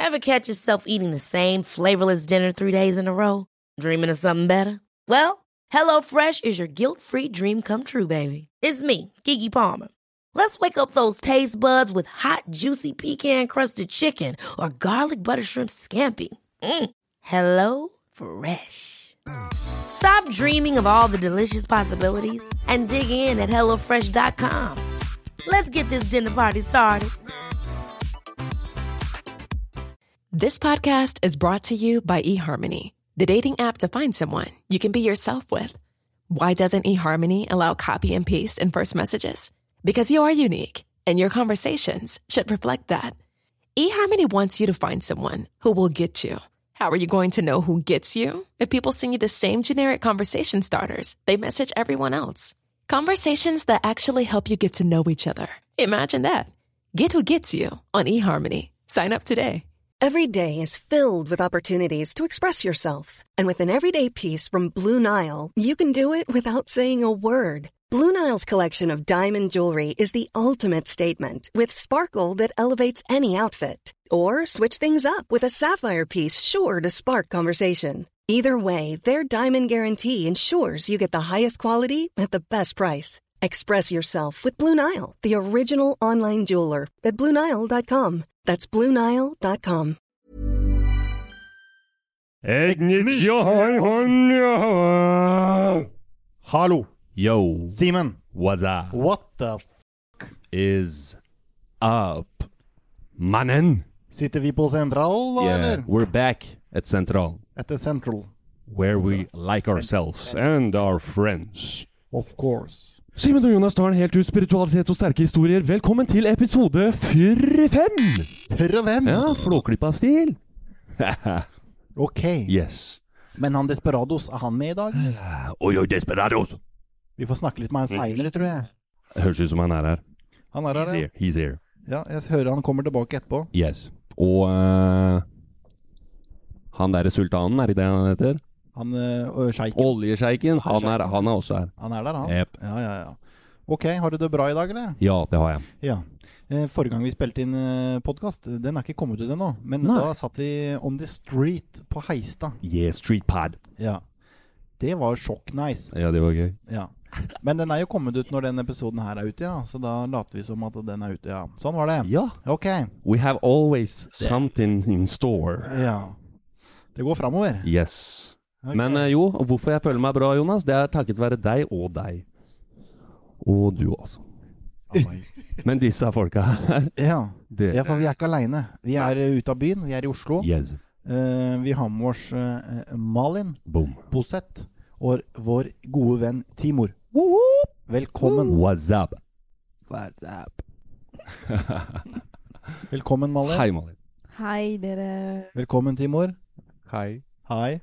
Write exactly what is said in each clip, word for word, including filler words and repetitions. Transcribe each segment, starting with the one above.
Ever catch yourself eating the same flavorless dinner three days in a row? Dreaming of something better? Well, HelloFresh is your guilt-free dream come true, baby. It's me, Keke Palmer. Let's wake up those taste buds with hot, juicy pecan-crusted chicken or garlic butter shrimp scampi. Mm. Hello Fresh. Stop dreaming of all the delicious possibilities and dig in at hello fresh dot com. Let's get this dinner party started. This podcast is brought to you by eHarmony, the dating app to find someone you can be yourself with. Why doesn't eHarmony allow copy and paste in first messages? Because you are unique, and your conversations should reflect that. eHarmony wants you to find someone who will get you. How are you going to know who gets you? If people send you the same generic conversation starters they message everyone else. Conversations that actually help you get to know each other. Imagine that. Get who gets you on eHarmony. Sign up today. Every day is filled with opportunities to express yourself. And with an everyday piece from Blue Nile, you can do it without saying a word. Blue Nile's collection of diamond jewelry is the ultimate statement, with sparkle that elevates any outfit. Or switch things up with a sapphire piece sure to spark conversation. Either way, their diamond guarantee ensures you get the highest quality at the best price. Express yourself with Blue Nile, the original online jeweler, at blue nile dot com. That's blue nile dot com. Hallo. Yo. Simen. What's up? What the f*** is up? Mannen. Sitter vi på Central, da, Yeah, eller? we're back at Central. At the Central. Where we like ourselves and our friends. Of course. Simen og Jonas tar en helt ut spiritualitet og sterke historier. Velkommen til episode fyrtifem! Fyrtifem? Ja, Flåklypa-stil. Ok. Yes. Men han Desperados, er han med i dag? Oi, oi, Desperados! Vi får snakke litt med han senere, tror jeg. Høres ut som han er her. Han er her, He's here. He's here. Ja, jeg hører han kommer tilbake etterpå. Yes. Og uh, han der sultanen, er det det han heter? Han, uh, sjeiken. Oljesjeiken, han, er, han er også her. Han er der, han. Yep. Ja, ja, ja. Ok, har du det bra i dag, eller? Ja, det har jeg. Ja. Eh, forrige gang vi spilte inn eh, podcast, den er ikke kommet ut ennå, men Nei. da satt vi on the street på Heistad. Yeah, street pod. Ja. Det var sjokk nice. Ja, det var gøy. Ja. Men den er jo kommet ut når den episoden her er ute, ja. Så da later vi som at den er ute, ja. Sånn var det. Ja. Ok. We have always something in store. Ja. Det går fremover. Yes. Ok. Men eh, jo, hvorfor jeg føler meg bra, Jonas, det er takket være deg og deg. Og du også. Men disse folka her Ja. det. Ja, for vi er ikke alene. Vi er uh, ute av byen, vi er i Oslo. Yes. Uh, vi har med oss uh, Malin, Boom. Bosett, og vår gode venn Timur. Velkommen. What's up? What's up? Velkommen, Malin. Hei, Malin. Hei, dere. Velkommen, Timur. Hei. Hei.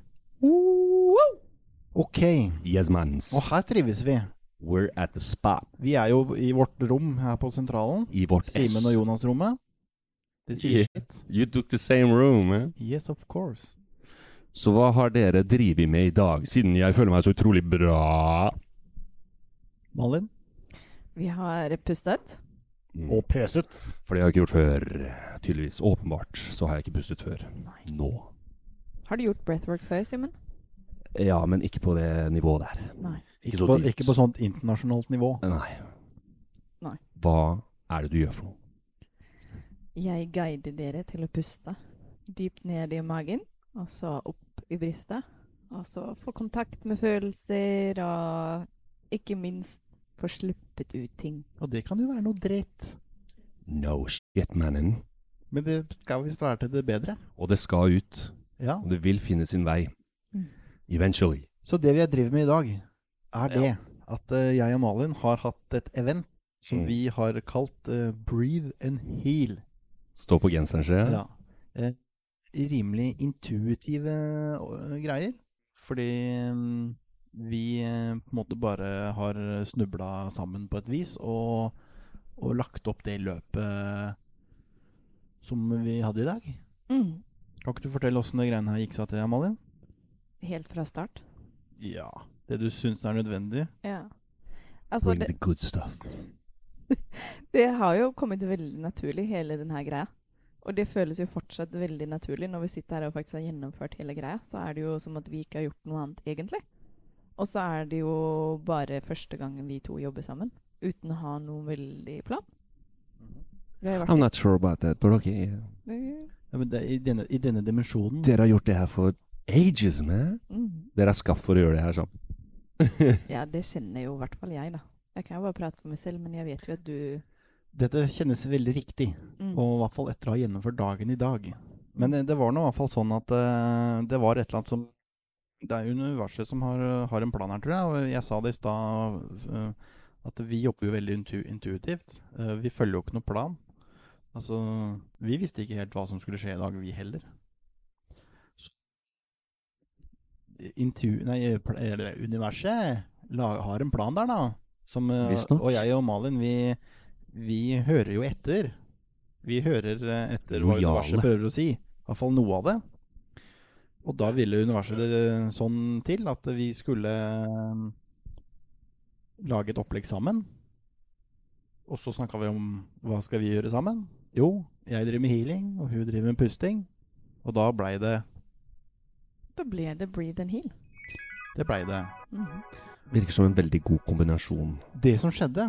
Ok. Yes, mans. Og her trives vi. We're at the spot. Vi er jo i vårt rom her på sentralen. I vårt Simen og Jonas rommet. Det sier Yeah. shit. You took the same room, eh? Yes, of course. Så hva har dere drivet med i dag, siden jeg føler meg så utrolig bra? Malin? Vi har pustet. Mm. Og peset. For det har jeg ikke gjort før, tydeligvis. Åpenbart så har jeg ikke pustet før. Nå. Har du gjort breathwork før, Simen? Ja, men ikke på det nivået der. Nei. Ikke, så på, dypt. ikke på sånt internasjonalt nivå. Nei. Nei. Hva er det du gjør for noe? Jeg guider dere til å puste dypt ned i magen, og så opp i brystet. Og så få kontakt med følelser, og ikke minst få sluppet ut ting. Og det kan jo være noe dritt. No shit, mannen. Men det skal visst være til det bedre. Og det skal ut. Ja. Og det vil finne sin vei. Mm. Eventually. Så det vi har drivet med i dag, er det Ja. at uh, jeg og Malin har hatt et event som Mm. vi har kalt uh, Breathe and Heal. Stå på genseren, ser jeg. Ja. Eh, rimelig intuitive uh, greier. Fordi um, vi uh, på en måte bare har snublet sammen på et vis og, og lagt opp det løpet som vi hadde i dag. Mm. Kan ikke du fortelle hvordan det greiene her gikk seg til, Malin? Helt fra start. Ja. Det du synes er nødvendig. Ja. Altså, Bring det, the good stuff. det har jo kommet veldig naturlig, hele denne greia. Og det føles jo fortsatt veldig naturlig når vi sitter her og faktisk har gjennomført hele greia. Så er det jo som at vi ikke har gjort noe annet egentlig. Og så er det jo bare første gangen vi to jobber sammen, uten å ha noen veldig plan. Vi har vært I'm not sure about that, but okay. Ja, men det, i, denne, I denne dimensjonen Dere har gjort det her for ages, man. Mm. Dere er skapt for å gjøre det her sammen. Ja, det kjenner jo i hvert fall jeg da. Jeg kan jo bare prate for meg selv, men jeg vet jo at du... Dette kjennes veldig riktig, Mm. og i hvert fall etter å ha gjennomført dagen i dag. Men det, det var nå i hvert fall sånn at uh, det var et eller annet som... Det er universet som har, har en plan her, tror jeg, og jeg sa det i sted uh, at vi jobber jo veldig intu intuitivt. Uh, vi følger jo ikke noen plan. Altså, vi visste ikke helt hva som skulle skje i dag, vi heller. Så, intu, nei, eller, universet la, har en plan der da, som, uh, og jeg og Malin, vi, vi hører jo etter. Vi hører uh, etter hva Lojale. universet prøver å si. I hvert fall noe av det. Og da ville universet det sånn til at vi skulle um, lage et opplegg sammen. Og så snakket vi om hva skal vi gjøre sammen? Jo, jeg driver med healing, og hun driver med pusting. Og da ble det... Da ble det breathe and heal. Det ble det. Mhm. Virker som en veldig god kombinasjon. Det som skjedde...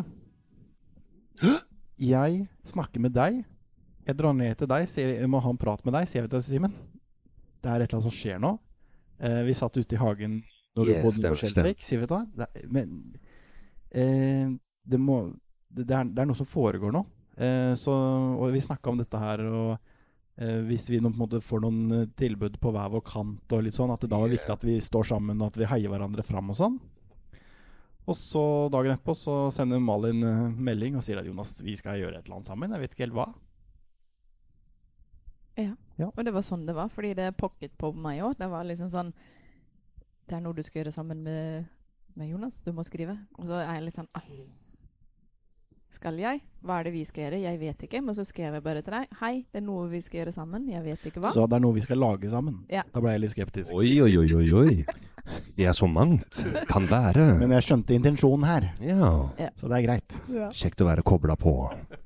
Jeg snakker med deg. Jeg drar ned til deg, sier jeg må ha en prat med deg, sier jeg til Simen. Det er et eller annet som skjer nå. Eh, vi satt ute i hagen når Yeah, du bodde stemmer, på Skjelsvik, sier vi da. Det, er- men eh, det, må, det, det, er, det er noe som foregår nå. Eh, så, og vi snakket om dette her, og eh, hvis vi nå på en måte får noen eh, tilbud på hver vår kant, og litt sånn, at det da er viktig at vi står sammen, og at vi heier hverandre frem og sånn. Og så dagen etterpå så sender Malin eh, melding og sier at Jonas, vi skal gjøre et eller annet sammen. Jeg vet ikke helt hva. Ja. Ja. Og det var sånn det var, fordi det pocket på meg også. Det var liksom sånn, det er noe du skal gjøre sammen med, med Jonas, du må skrive. Og så er jeg litt sånn, ah, skal jeg? Hva er det vi skal gjøre? Jeg vet ikke, men så skrev jeg bare til deg, hei, det er noe vi skal gjøre sammen, jeg vet ikke hva. Så det er noe vi skal lage sammen. Ja. Da ble jeg litt skeptisk. Oi, oi, oi, oi, oi. Det er så mangt. Kan være. Men jeg skjønte intensjonen her, Ja. så det er greit. Kjekt å være koblet på.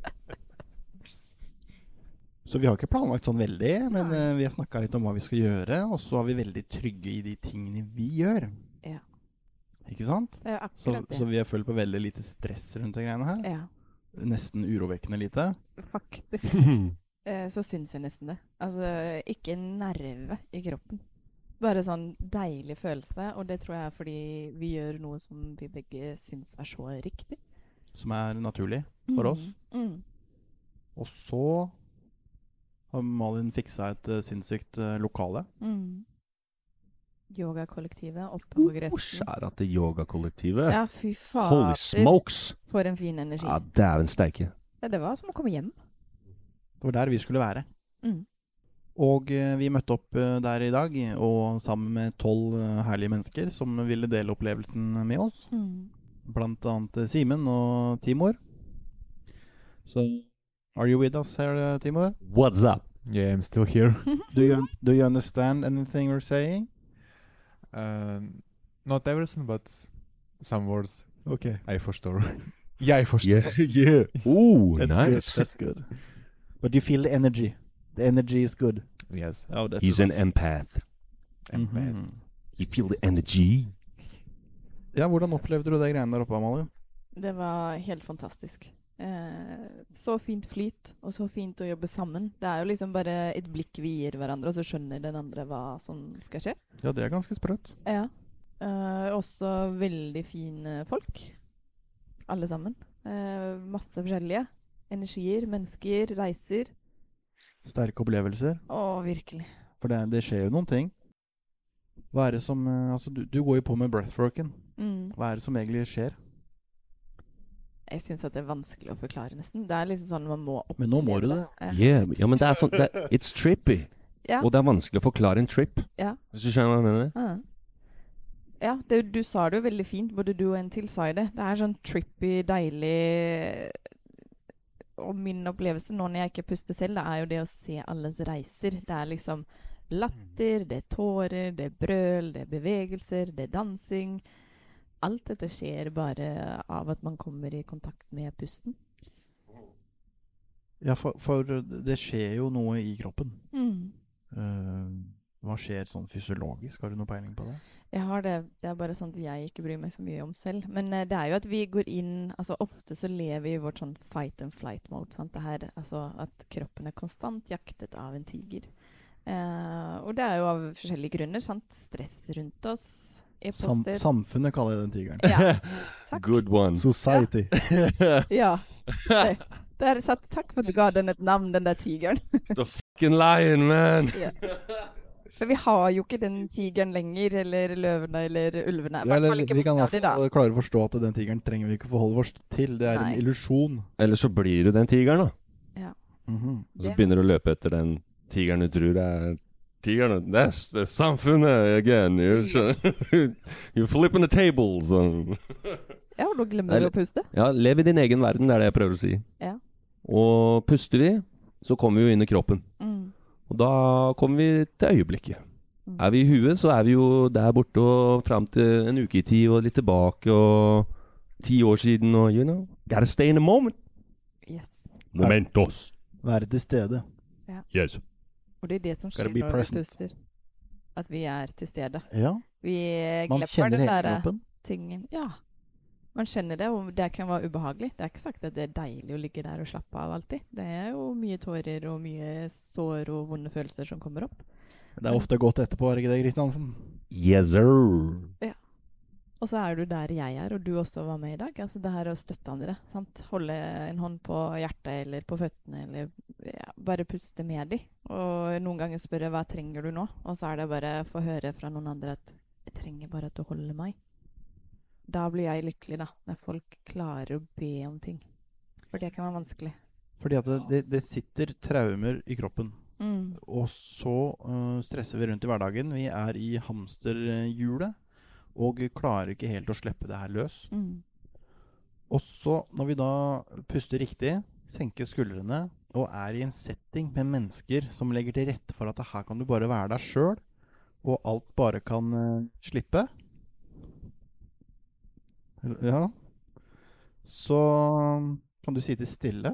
Så vi har ikke planlagt sånn veldig, men Nei. eh, vi har snakket litt om hva vi skal gjøre, og så er vi veldig trygge i de tingene vi gjør. Ja. Ikke sant? Det er Så, akkurat det. så vi har følt på veldig lite stress rundt de greiene her. Ja, Nesten urovekkende lite. faktisk. Eh, så syns jeg nesten det. Altså, ikke en nerve i kroppen. Bare sånn deilig følelse, og det tror jeg er fordi vi gjør noe som vi begge syns er så riktig. Som er naturlig for oss. Mm. Og så har Malin fikset et uh, sinnssykt uh, lokale. Mm. Yogakollektivet oppe på Grefsen. Skjæra til yogakollektivet. Ja, fy Holy fader. smokes! For en fin energi. Ja, dæven steike. Ja, det var som å komme hjem. Det var der vi skulle være. Mm. Og uh, vi møtte opp uh, der i dag, og sammen med tolv uh, herlige mennesker som ville dele opplevelsen med oss. Mm. Blant annet uh, Simen og Timor. Så, are you with us here, uh, Timor? What's up? Yeah, I'm still here. Do you, do you understand anything we're saying? Um, not everything, but some words Okay. I forstår. Jeg forstår. yeah. Ooh, That's nice. good. That's good. But you feel the energy. The energy is good. Yes. Oh, that's He's an empath. Mhm. You feel the energy. Ja, hvordan opplevde du de greiene der oppe, Amalie? Det var helt fantastisk. Eh, så fint flyt, og så fint å jobbe sammen. Det er jo liksom bare et blikk vi gir hverandre, og så skjønner den andre hva som skal skje. Ja, det er ganske sprøtt. Ja. Eh, også veldig fine folk. Alle sammen. Eh, masse forskjellige. Energier, mennesker, reiser. Sterke opplevelser. Å, virkelig. For det, det skjer jo noen ting. Hva er det som... eh, Altså, du, du går jo på med breathworken. Mm. Hva er det som egentlig skjer? Jeg synes at det er vanskelig å forklare nesten. Det er liksom sånn man må oppleve. Men nå må du det. Ja. Yeah, ja, men det er sånn, det, it's trippy. Ja. Og det er vanskelig å forklare en trip. Ja. Hvis du skjønner hva jeg mener? Ja, ja det, du sa det jo veldig fint, både du og en til sa det. Det er sånn trippy, deilig. Og min opplevelse nå når jeg ikke puster selv, det er jo det å se alles reiser. Det er liksom latter, det er tårer, det er brøl, det er bevegelser, det er dansing. Alt dette skjer bare av at man kommer i kontakt med pusten. Ja, for, for det skjer jo noe i kroppen. Mm. Uh, hva skjer sånn fysiologisk? Har du noe peiling på det? Jeg har det. Det er bare sånn at jeg ikke bryr meg så mye om selv. Men uh, det er jo at vi går inn, altså ofte så lever vi i vårt sånn fight and flight mode, sant? Det her, altså at kroppen er konstant jaktet av en tiger. Uh, og det er jo av forskjellige grunner, sant? Stress rundt oss, Sam, e-poster. samfunnet kaller den tigeren. Ja, takk. Good one. Society. Ja, det, det er satt, takk for at du ga den et navn, den der tigeren. Stop fucking lying, man. Ja. For vi har jo ikke den tigeren lenger, eller løvene, eller ulvene. I Ja, hvert eller, fall ikke vi kan i mange av hvert de da. fall klare å forstå at den tigeren trenger vi ikke forholde oss til. Det er Nei. en illusjon. Eller så blir du den tigeren, da. Ja. Mhm. Og så begynner du å løpe etter den tigeren du tror er tigeren. That's the samfunnet again. You're, you're flipping the tables. Ja, og da glemmer du å puste. Ja, lev i din egen verden, det er det jeg prøver å si. Ja. Og puster vi, så kommer vi jo inn i kroppen. Mm. Og da kommer vi til øyeblikket. Mm. Er vi i huet, så er vi jo der borte og frem til en uke i tid og litt tilbake og ti år siden og, you know, gotta stay in the moment. Yes. Momentos. Være til stede. Yes. Og det er det som skjer Gotta be når present. vi puster. At vi er til stede. Ja, Vi man glemmer kjenner den hele der kroppen. tingen. Ja, man kjenner det, og det kan være ubehagelig. Det er ikke sagt at det er deilig å ligge der og slappe av alltid. Det er jo mye tårer og mye sår og vonde følelser som kommer opp. Det er ofte godt etterpå, er det ikke det, Kristiansen? Yes, sir. Og så er du der jeg er, og du også var med i dag. Altså det her å støtte andre, sant? Holde en hånd på hjertet eller på føttene, eller ja, bare puste med de. Og noen ganger spørre, hva trenger du nå? Og så er det bare å få høre fra noen andre at jeg trenger bare at du holder meg. Da blir jeg lykkelig da, når folk klarer å be om ting. For det kan være vanskelig. Fordi at det, det, det sitter traumer i kroppen. Mm. Og så uh, stresser vi rundt i hverdagen. Vi er i hamsterhjulet, og klarer ikke helt å slippe det her løs. Mm. Og så, når vi da puster riktig, senker skuldrene, og er i en setting med mennesker som legger til rette for at her kan du bare være deg selv, og alt bare kan uh, slippe. Ja. Så kan du sitte stille.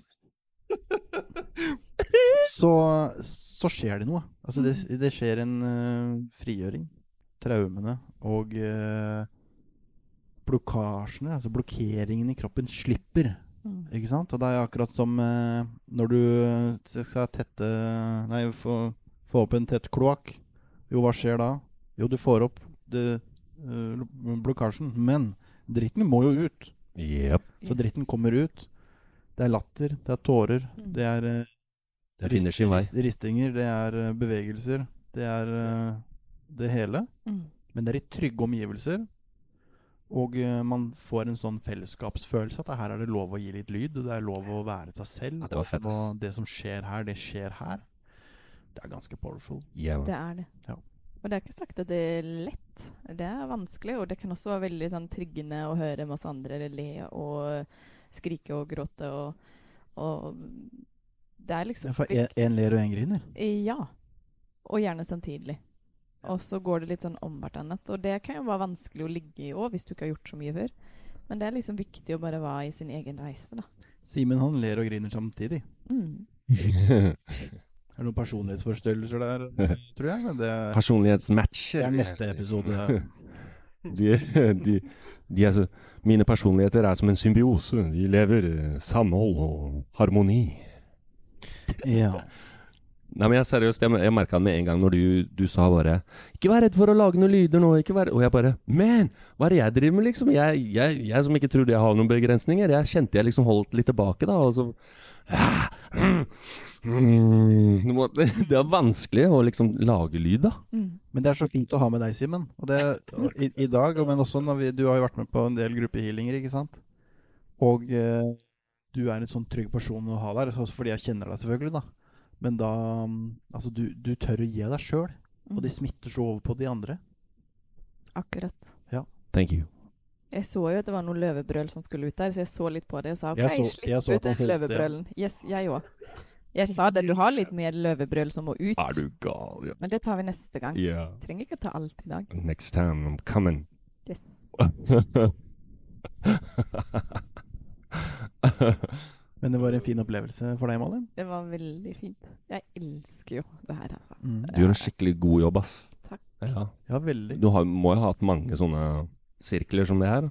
så, så skjer det noe. Altså det, det skjer en uh, frigjøring. Traumene og uh, blokkasjene, altså blokkeringen i kroppen slipper. Mm. Ikke sant? Og det er akkurat som uh, når du skal tette, nei, få, få opp en tett kloakk. Jo, hva skjer da? Jo, du får opp det, uh, blokkasjen, men dritten må jo ut. Yep. Så dritten kommer ut. Det er latter, det er tårer, Mm. det er uh, Det finner sin vei. rist, ristinger, det er uh, bevegelser, det er uh, det hele. Mm. Men det er i trygge omgivelser, og uh, man får en sånn fellesskapsfølelse at her er det lov å gi litt lyd, og det er lov å være seg selv. Ja, det var fett, ass. Og det som skjer her, det skjer her. Det er ganske powerful. Yeah. Det er det. Ja. Og det er ikke sagt at det er lett. Det er vanskelig, og det kan også være veldig sånn, tryggende å høre masse andre le og skrike og gråte. Og, og det er liksom... Ja, for en, en ler og en griner. Ja, og gjerne samtidig. Og så går det litt sånn om hvertannet. Og det kan jo være vanskelig å ligge i også, hvis du ikke har gjort så mye før. Men det er liksom viktig å bare være i sin egen reise, da. Simen, han ler og griner samtidig. Mm. Er det noen personlighetsforstyrrelser der, tror jeg? Men det, Personlighetsmatch. det er neste episode. De, de, de er så, mine personligheter er som en symbiose. De lever eh, samhold og harmoni. Ja. Nei, men jeg seriøst, jeg, jeg merket det med en gang når du, du sa bare ikke vær redd for å lage noen lyder nå, ikke vær... Og jeg bare, men, hva er det jeg driver med liksom? Jeg, jeg, jeg som ikke trodde jeg har noen begrensninger, jeg kjente jeg liksom holdt litt tilbake da, og så... Ah, mm, mm, det, må, det, det er vanskelig å liksom lage lyd da. Mm. Men det er så fint å ha med deg, Simen. Og det, og i, i dag, men også når vi, du har jo vært med på en del gruppehealinger, ikke sant? Og eh, du er en sånn trygg person å ha der, også fordi jeg kjenner deg selvfølgelig da. Men da, altså du, du tør å gi deg selv, og det smitter så over på de andre. Akkurat. Thank you. Jeg så jo at det var noen løvebrøl som skulle ut der, så jeg så litt på det og sa, ok, Jeg så- slipp jeg så at ut den han holdt det. løvebrølen. Yes, jeg også. Jeg sa det, du har litt mer løvebrøl som må ut. Er du gal? Ja. Men det tar vi neste gang. Yeah. Trenger ikke ta alt i dag. Next time I'm coming. Yes. Men det var en fin opplevelse for deg, Malin. Det var veldig fint. Jeg elsker jo det her. Altså. Mm. Du gjør en skikkelig god jobb, ass. Takk. Ja. Ja, veldig. Du har, må jo ha hatt mange sånne sirkler som det her.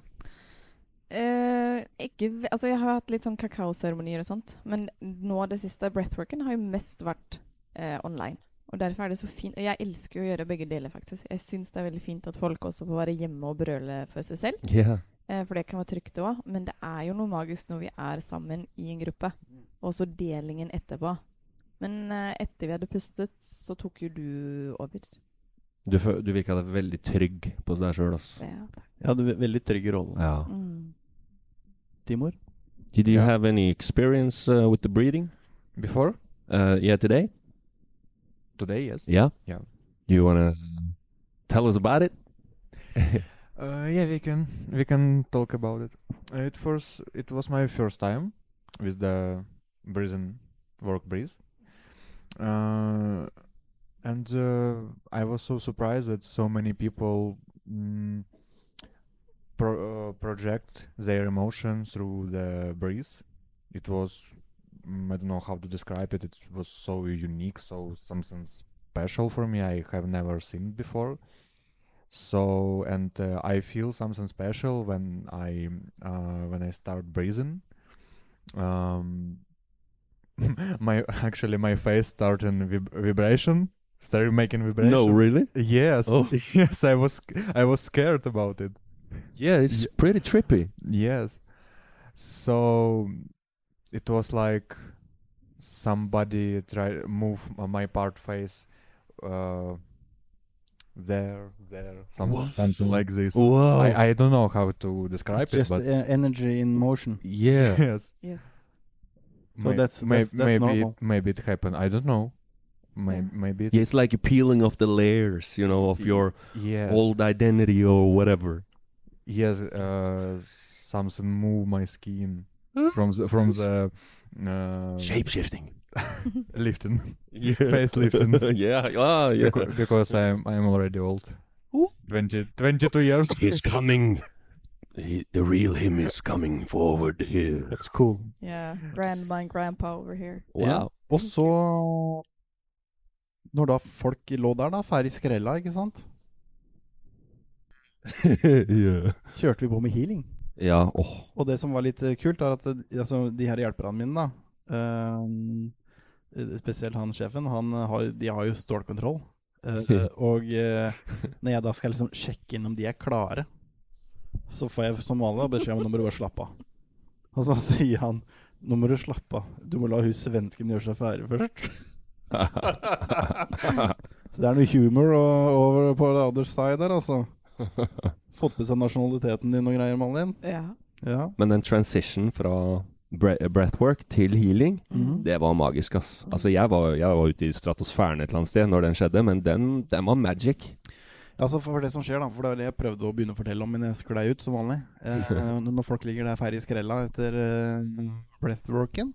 Eh, ikke, ve- altså jeg har hatt litt sånn kakaoseremonier og sånt, men nå det siste breathworken har jo mest vært eh, online. Og derfor er det så fint. Jeg elsker å gjøre begge deler, faktisk. Jeg synes det er veldig fint at folk også får være hjemme og brøle for seg selv. Yeah. Eh, for det kan være trygt også. Men det er jo noe magisk når vi er sammen i en gruppe. Og så delingen etterpå. Men eh, etter vi hadde pustet, så tok jo du over. Du, fø- du virka veldig trygg på deg selv, ass. Ja. Ja, du er veldig trygg i rollen. Ja. Mm. Timor? Did you Yeah. have any experience uh, with the breathing? Before? Uh, yeah, today? Today, yes. Yeah? Yeah. You wanna tell us about it? Uh, yeah, we can we can talk about it. Uh, it first it was my first time with the prison work breeze, uh, and uh, I was so surprised that so many people mm, pro- uh, project their emotion through the breeze. It was mm, I don't know how to describe it. It was so unique, so something special for me. I have never seen it before. So and uh, I feel something special when I uh, when I start breathing. Um, my actually my face started vib- vibration, started making vibration. No, really? Yes, Oh. yes. I was I was scared about it. Yeah, it's Ye- pretty trippy. Yes. So it was like somebody try move uh, my part face. Uh, there, there, some, Whoa. something like this. Wow. I, I don't know how to describe It's it, just but uh, energy in motion. yeah. yes. Yes. So May- that's- may- that's- that's maybe normal. it, maybe it happened. I don't know. May- Yeah. Maybe it, Yeah, it's like a peeling of the layers, you know, of Y- your yes, old identity or whatever. yes. Uh, something move my skin from the from the uh, Shape-shifting. lifting. Yeah. Facelifting. yeah. Ah, yeah. Beca- because I'm I'm already old. twenty, twenty-two years. He's coming. He, the real him is coming forward here. That's cool. Yeah, grandma and grandpa over here. Ja. Og så når da folk lå der da, ferdig skrella, ikke sant? yeah. Kjørte vi på med healing. Ja, åh. Og det som var litt eh, kult er at eh, altså, de her hjelperne mine da, eh, spesielt han sjefen, han har, de har jo stålkontroll. Eh, og eh, når jeg da skal liksom sjekke inn om de er klare, så får jeg som vanlig beskjed om nå må du bare slappe av. Og så sier han, nå må du slappe av. Du må la hun svensken gjøre seg ferdig først. Så det er noe humor og, over på the other side der, altså. Fått med seg nasjonaliteten din og greier, Malin. Ja. Ja. Men den transition fra bre breathwork til healing, Mhm. det var magisk, ass. Altså, jeg var, jeg var ute i stratosfæren et eller annet sted når den skjedde, men den, den var magic. Altså for det som skjer da, for det var det jeg prøvde å begynne å fortelle om, men jeg sklei ut som vanlig. Eh, når folk ligger der ferdig i skrella etter eh, breathworken,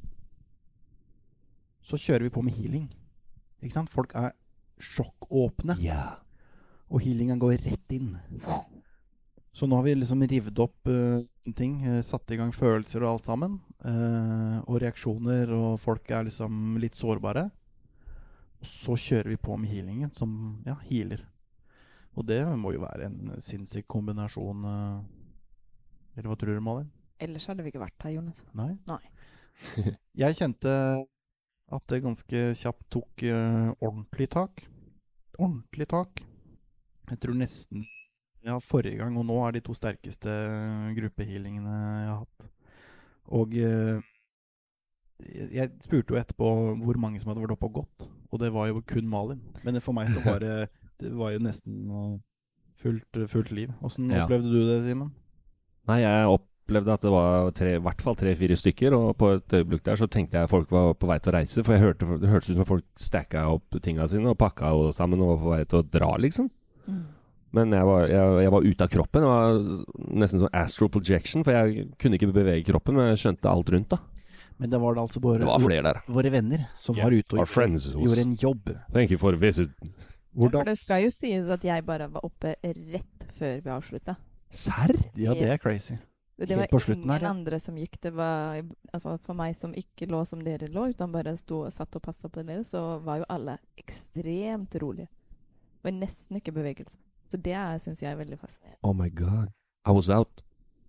så kjører vi på med healing. Ikke sant? Folk er sjokkåpne, Ja. og healingen går rett inn. Så nå har vi liksom rivd opp eh, ting, eh, satt i gang følelser og alt sammen, eh, og reaksjoner, og folk er liksom litt sårbare. Og så kjører vi på med healingen som, ja, healer. Og det må jo være en sinnssyk kombinasjon. eh, Eller hva tror du, Malin? Ellers hadde vi ikke vært her, Jonas. Nei? Nei. Jeg kjente at det ganske kjapt tok eh, ordentlig tak. Ordentlig tak. Jeg tror nesten, ja, forrige gang, og nå er de to sterkeste gruppehealingene jeg har hatt. Og eh, jeg, jeg spurte jo etterpå hvor mange som hadde vært oppe og gått, og det var jo kun Malin. Men for meg så var det, det var jo nesten eh, fullt, fullt liv. Hvordan Ja. opplevde du det, Simen? Nei, jeg opplevde at det var tre, i hvert fall tre-fire stykker, og på et øyeblikk der så tenkte jeg folk var på vei til å reise, for jeg hørte, det hørtes ut som folk stakka opp tingene sine og pakka og sammen og var på vei til å dra, liksom. Mm. Men jeg var, jeg, jeg var ute av kroppen. Det var nesten sånn astral projection, for jeg kunne ikke bevege kroppen, men jeg skjønte alt rundt da. Men det var det altså bare Det var flere der. våre venner som Yeah. var ute og Our friends was- gjorde en jobb. Thank you for the visit. Ja, Hvordan? for det skal jo sies at jeg bare var oppe rett før vi avslutta. Serr? Ja, det er Yes. crazy. Det Helt var på slutten ingen her, ja. andre som gikk. Det var altså for meg som ikke lå som dere lå, utan bare sto og satt og passet på dere, så var jo alle ekstremt rolige. Det var nesten ikke bevegelse. Så det er, synes jeg er veldig fascinerende. Oh my god. I was out.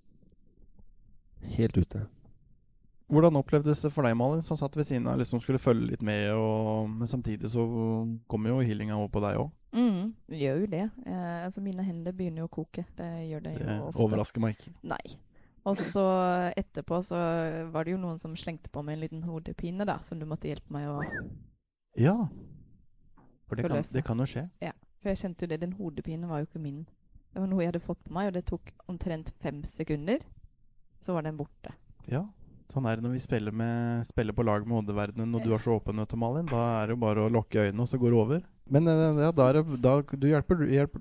Helt ute. Hvordan opplevdes det for deg, Malin, som satt ved siden av, liksom skulle følge litt med, og, men samtidig så kommer jo healinga over på deg også. Mm, det gjør jo det. Eh, altså mine hender begynner jo å koke. Det gjør det jo Det ofte. overrasker meg ikke. Nei. Og så etterpå så var det jo noen som slengte på meg en liten hodepine da, som du måtte hjelpe meg å... Ja. For det kan, Forløse. det kan jo skje. Ja, for jeg kjente jo det. Den hodepinen var jo ikke min. Det var noe jeg hadde fått på meg, og det tok omtrent fem sekunder. Så var den borte. Ja. Sånn er det når vi spiller, med, spiller på lag med hodeverdenen, og du er så åpen, vet du, Malin. Da er det jo bare å lukke øynene, og så går det over. Men eh, ja, da er det, da, du hjelper, du hjelper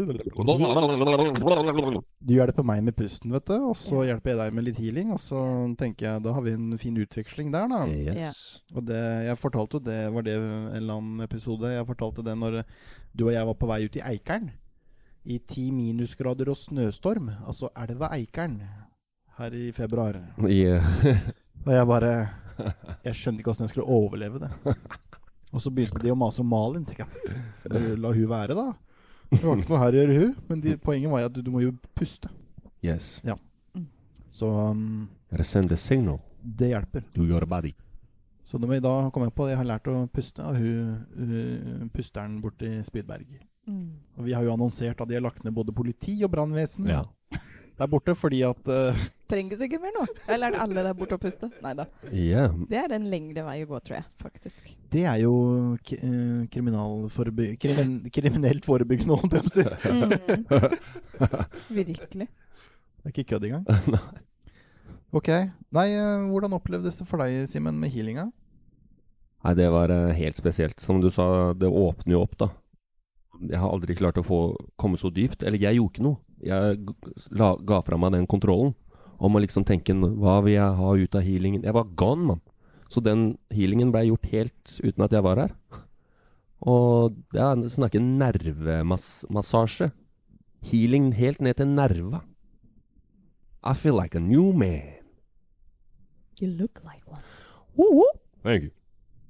Du hjelper meg med pusten, vet du, og så hjelper jeg deg med litt healing, og så tenker jeg, da har vi en fin utveksling der, da. Yes. Og det, jeg fortalte jo det, var det en eller annen episode, jeg fortalte det når du og jeg var på vei ut i Eikeren, i ti minusgrader og snøstorm, altså elva Eikeren, her i februar. Yeah. Og jeg bare, jeg skjønte ikke hvordan jeg skulle overleve det. Og så begynte de å mase om Malin, tenker jeg, la hun være da. Det var ikke noe her å gjøre hun, men de, poenget var jo at du, du må jo puste. Yes. Ja. Så um, Gotta send a signal det hjelper. to your body. Så da, da kom jeg på at jeg har lært å puste av hun, hun pusteren bort i Spydberg. Mm. Og vi har jo annonsert at de har lagt ned både politi og brannvesen Ja. der borte, fordi at uh, Trenges ikke mer nå. Jeg har lært alle der borte å puste. Neida. Yeah. Det er en lengre vei å gå, tror jeg, faktisk. det er jo k uh, kriminalforeby- krimin kriminelt forebyggende, holdt jeg på å si. Mm. Virkelig. Det er ikke kødd i gang. Ok. Nei, uh, hvordan opplevdes det for deg, Simen, med healinga? Nei, det var eh, helt spesielt. Som du sa, det åpner jo opp da. Jeg har aldri klart å få komme så dypt. Eller jeg gjorde ikke noe. Jeg g- la, ga fra meg den kontrollen om å liksom tenke, hva vil jeg ha ut av healingen? Jeg var gone, mann. Så den healingen ble gjort helt uten at jeg var her. Og ja, snakker nervemassasje. Healing helt ned til nerva. I feel like a new man. You look like one. Woo-hoo. Thank you.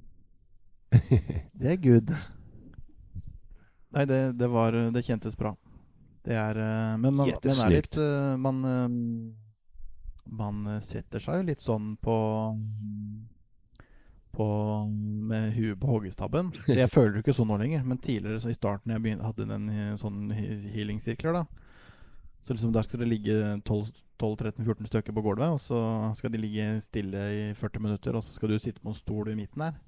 Det er good. Nei, det, det var Det kjentes bra. Det er uh, Men man, man er litt uh, Man uh, Man uh, setter seg jo litt sånn på På med huet på hoggestabben. Så jeg føler det ikke sånn nå lenger. Men tidligere, så i starten jeg begynte, hadde den uh, sånn he- healing-sirkler, da. Så liksom der skal det ligge tolv tretten fjorten stykker på gulvet, og så skal de ligge stille i førti minutter, og så skal du sitte på en stol i midten der.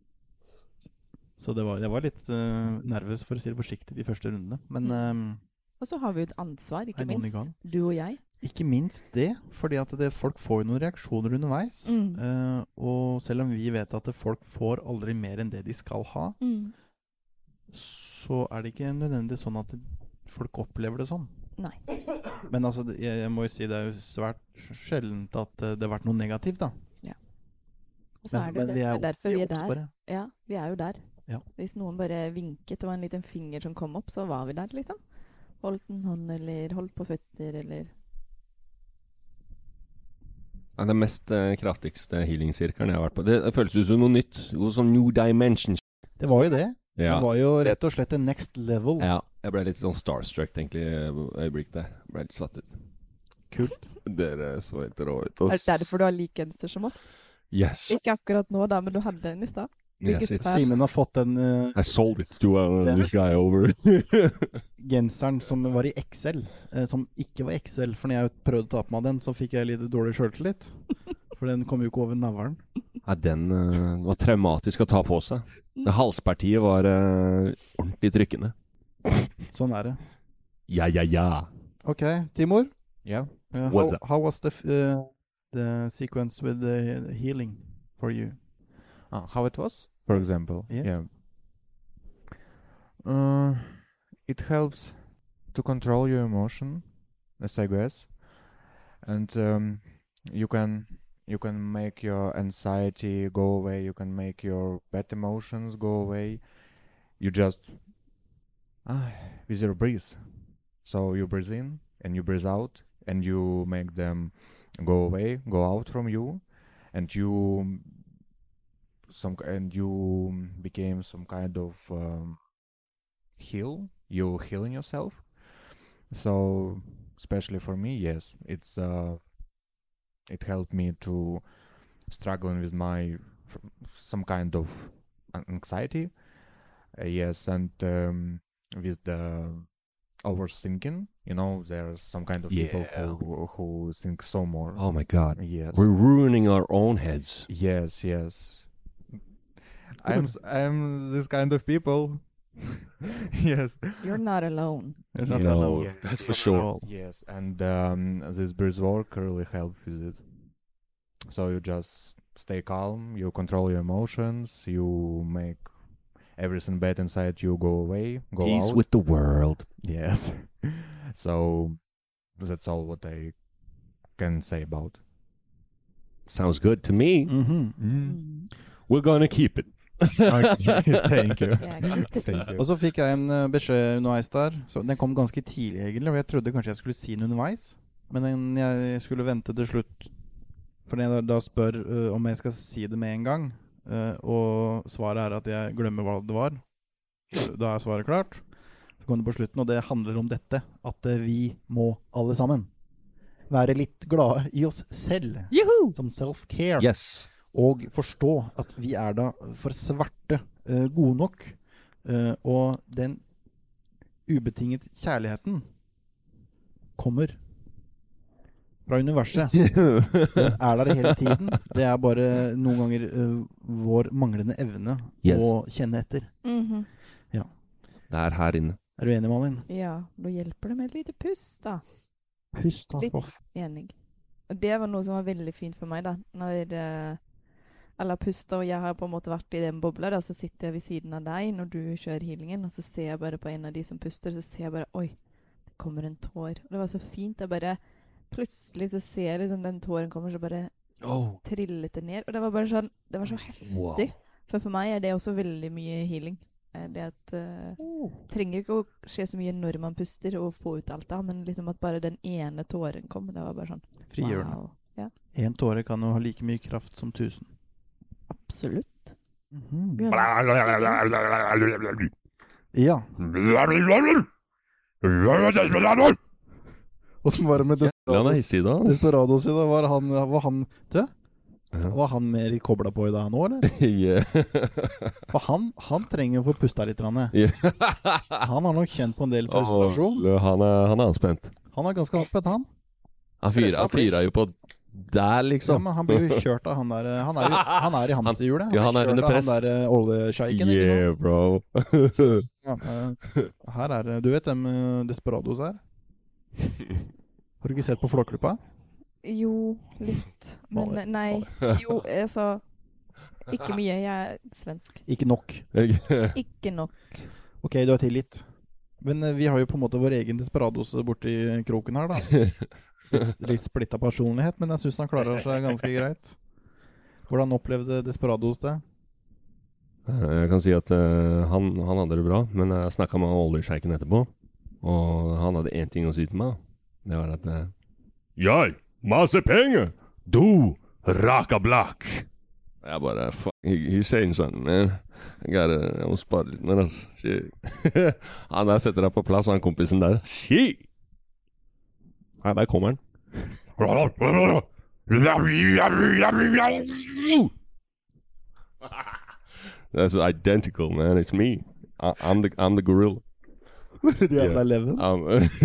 Så det var, jeg var litt uh, nervøs, for å si det forsiktig, de første rundene. Men um, Og så har vi jo et ansvar, ikke Er noen i minst. gang? Du og jeg. ikke minst det, fordi at det, folk får jo noen reaksjoner underveis. Mm. Uh, og selv om vi vet at det, folk får aldri mer enn det de skal ha, Mm. så er det ikke nødvendig sånn at det, folk opplever det sånn. Nei. Men altså, det- jeg, jeg må jo si det er jo svært sjeldent at uh, det har vært noe negativt, da. Og så er det, det. det er derfor vi er der. obs på det. Ja, vi er jo der. Ja. Hvis noen bare vinket, og en liten finger som kom opp, så var vi der, liksom. Holdt en hånd, eller holdt på føtter, eller... Ja, det mest eh, kraftigste healing-sirkelen jeg har vært på. Det, det føles ut som noe nytt. Noe sånn new dimension. Det var jo det. Ja. Det var jo rett og slett en next level. ja. Jeg ble litt sånn starstruck, egentlig, i øyeblikk der. Ble litt satt ut. Kult. Dere så helt rå ut, Er det derfor du har lik genser som oss? Yes. Ikke akkurat nå, da, men du hadde den i stad. Yes, Biggest it's, fan. Simen har fått den uh, I sold it to uh, Den- this guy over. genseren som var i X L, eh, som ikke var X L. For når jeg prøvde å ta på meg den, så fikk jeg litt dårlig selvtillit. For den kom jo ikke over navlen. Ja, den uh, var traumatisk å ta på seg. Det halspartiet var uh, ordentlig trykkende. Sånn er det. Ja, ja, ja. Ok, Timur. Yeah. Uh, What's how, up? how was the, f- uh, the sequence with the healing for you? Uh, how it was, for Yes. example. Yes. Yeah. Uh, it helps to control your emotion, as I guess, and um, you can you can make your anxiety go away. You can make your bad emotions go away. You just ah, with your breath. So you breathe in and you breathe out, and you make them go away, go out from you, and you some and you became some kind of um, heal. You healing yourself. So especially for me, yes, it's uh, it helped me to struggling with my f- some kind of anxiety. Uh, yes, and um, with the overthinking, you know, there's some kind of people Yeah. who who think so more. Oh my God. Yes. We're ruining our own heads. Yes, yes. I'm s- I'm this kind of people. Yes. You're not alone. You're not No, alone. yes, that's for Not at sure. all. Yes, and um, this breath work really helps with it. So you just stay calm, you control your emotions, you make everything bad inside you go away, go Peace out. with the world. Yes. So that's all what I can say about. Sounds good to me. Mhm. Mm. We're gonna keep it. Okay, thank you. Yeah, keep it. Thank you. Og så fikk jeg en eh, beskjed underveis der. Så den kom ganske tidlig, egentlig. Og jeg trodde kanskje jeg skulle si den underveis. Men den, jeg skulle vente til slutt. For når jeg da, da spør eh, om jeg skal si det med en gang, eh, og svaret er at jeg glemmer hva det var, da er svaret klart. Så kommer det på slutten, og det handler om dette. At eh, vi må alle sammen være litt glade i oss selv. Juhu! Som self-care. Yes. Og forstå at vi er da for svarte eh, gode nok. Eh, og den ubetinget kjærligheten kommer fra universet. Den er der hele tiden. Det er bare noen ganger eh, vår manglende evne Yes. å kjenne etter. Mhm. Det er her inne. Er du enig, Malin? Ja, då hjälper det med ett litet pust då. Pust da. Litt enig. Og det var noe som var veldig fint for meg da. Når eh, alle puster, og jeg har på en måte vært i den bobla da, så sitter jeg ved siden av deg når du kjører healingen, og så ser jeg bare på en av de som puster, så ser jeg bare, oi, det kommer en tår. Og det var så fint, jeg bare, plutselig så ser jeg liksom den tåren kommer, så bare Oh. trillet det ned. Og det var bare sånn, det var så heftig. Wow. For for meg er det også veldig mye healing. Eh, Det at eh, trenger ikke å skje så mye når man puster og få ut alt da, men liksom at bare den ene tåren kom, det var bare sånn, Frigjørende. wow. Ja, En tåre kan jo ha like mye kraft som tusen. absolutt. Mhm. Ja. Ja. Åssen var det med Han er Desperados? hissig da. ass. Desperados i dag, var han, var han død? Ja. Var han mer kobla på i dag nå, eller? Yeah. For han, han trenger å få pusta litt. Rann. Yeah. Han har nok kjent på en del frustrasjon. Åh, han, er, han er anspent. Han er ganske anspent, han. Han fyrer, Stressa han fyrer jo på der, Ja, liksom. men han blir jo kjørt av han der. Han er, jo, han er i hamsterhjulet. Ja, han er kjørt under av press. Han der eh, oljesjeiken, ikke Yeah, sant? bro. Ja, eh, her er det. Du vet hvem eh, Desperados er? Har du ikke sett på Flåklypa? Jo, litt. Men Bare- nei, jo, altså, ikke mye. Jeg er svensk. Ikke nok. Ikke nok. Ok, du har tilgitt. Men eh, vi har jo på en måte vår egen Desperados borti kroken her, da. Litt, litt splitta personlighet, men jeg synes han klarer seg ganske greit. Hvordan opplevde Desperados det? Jeg kan si at eh, han, han hadde det bra, men jeg snakket med oljesjeiken etterpå, og han hadde en ting å si til meg. Det var at uh, jeg, masse penger, du, raka blakk. Jeg bare, fuck, he, he's saying something, man. Jeg, gotta, jeg må spare litt mer, altså. Shit. Han der setter deg på plass, og han kompisen der. Shit! Nei, der kommer han. That's identical, man. It's me. I, I'm the I'm the gorilla. De jævla leven. Um,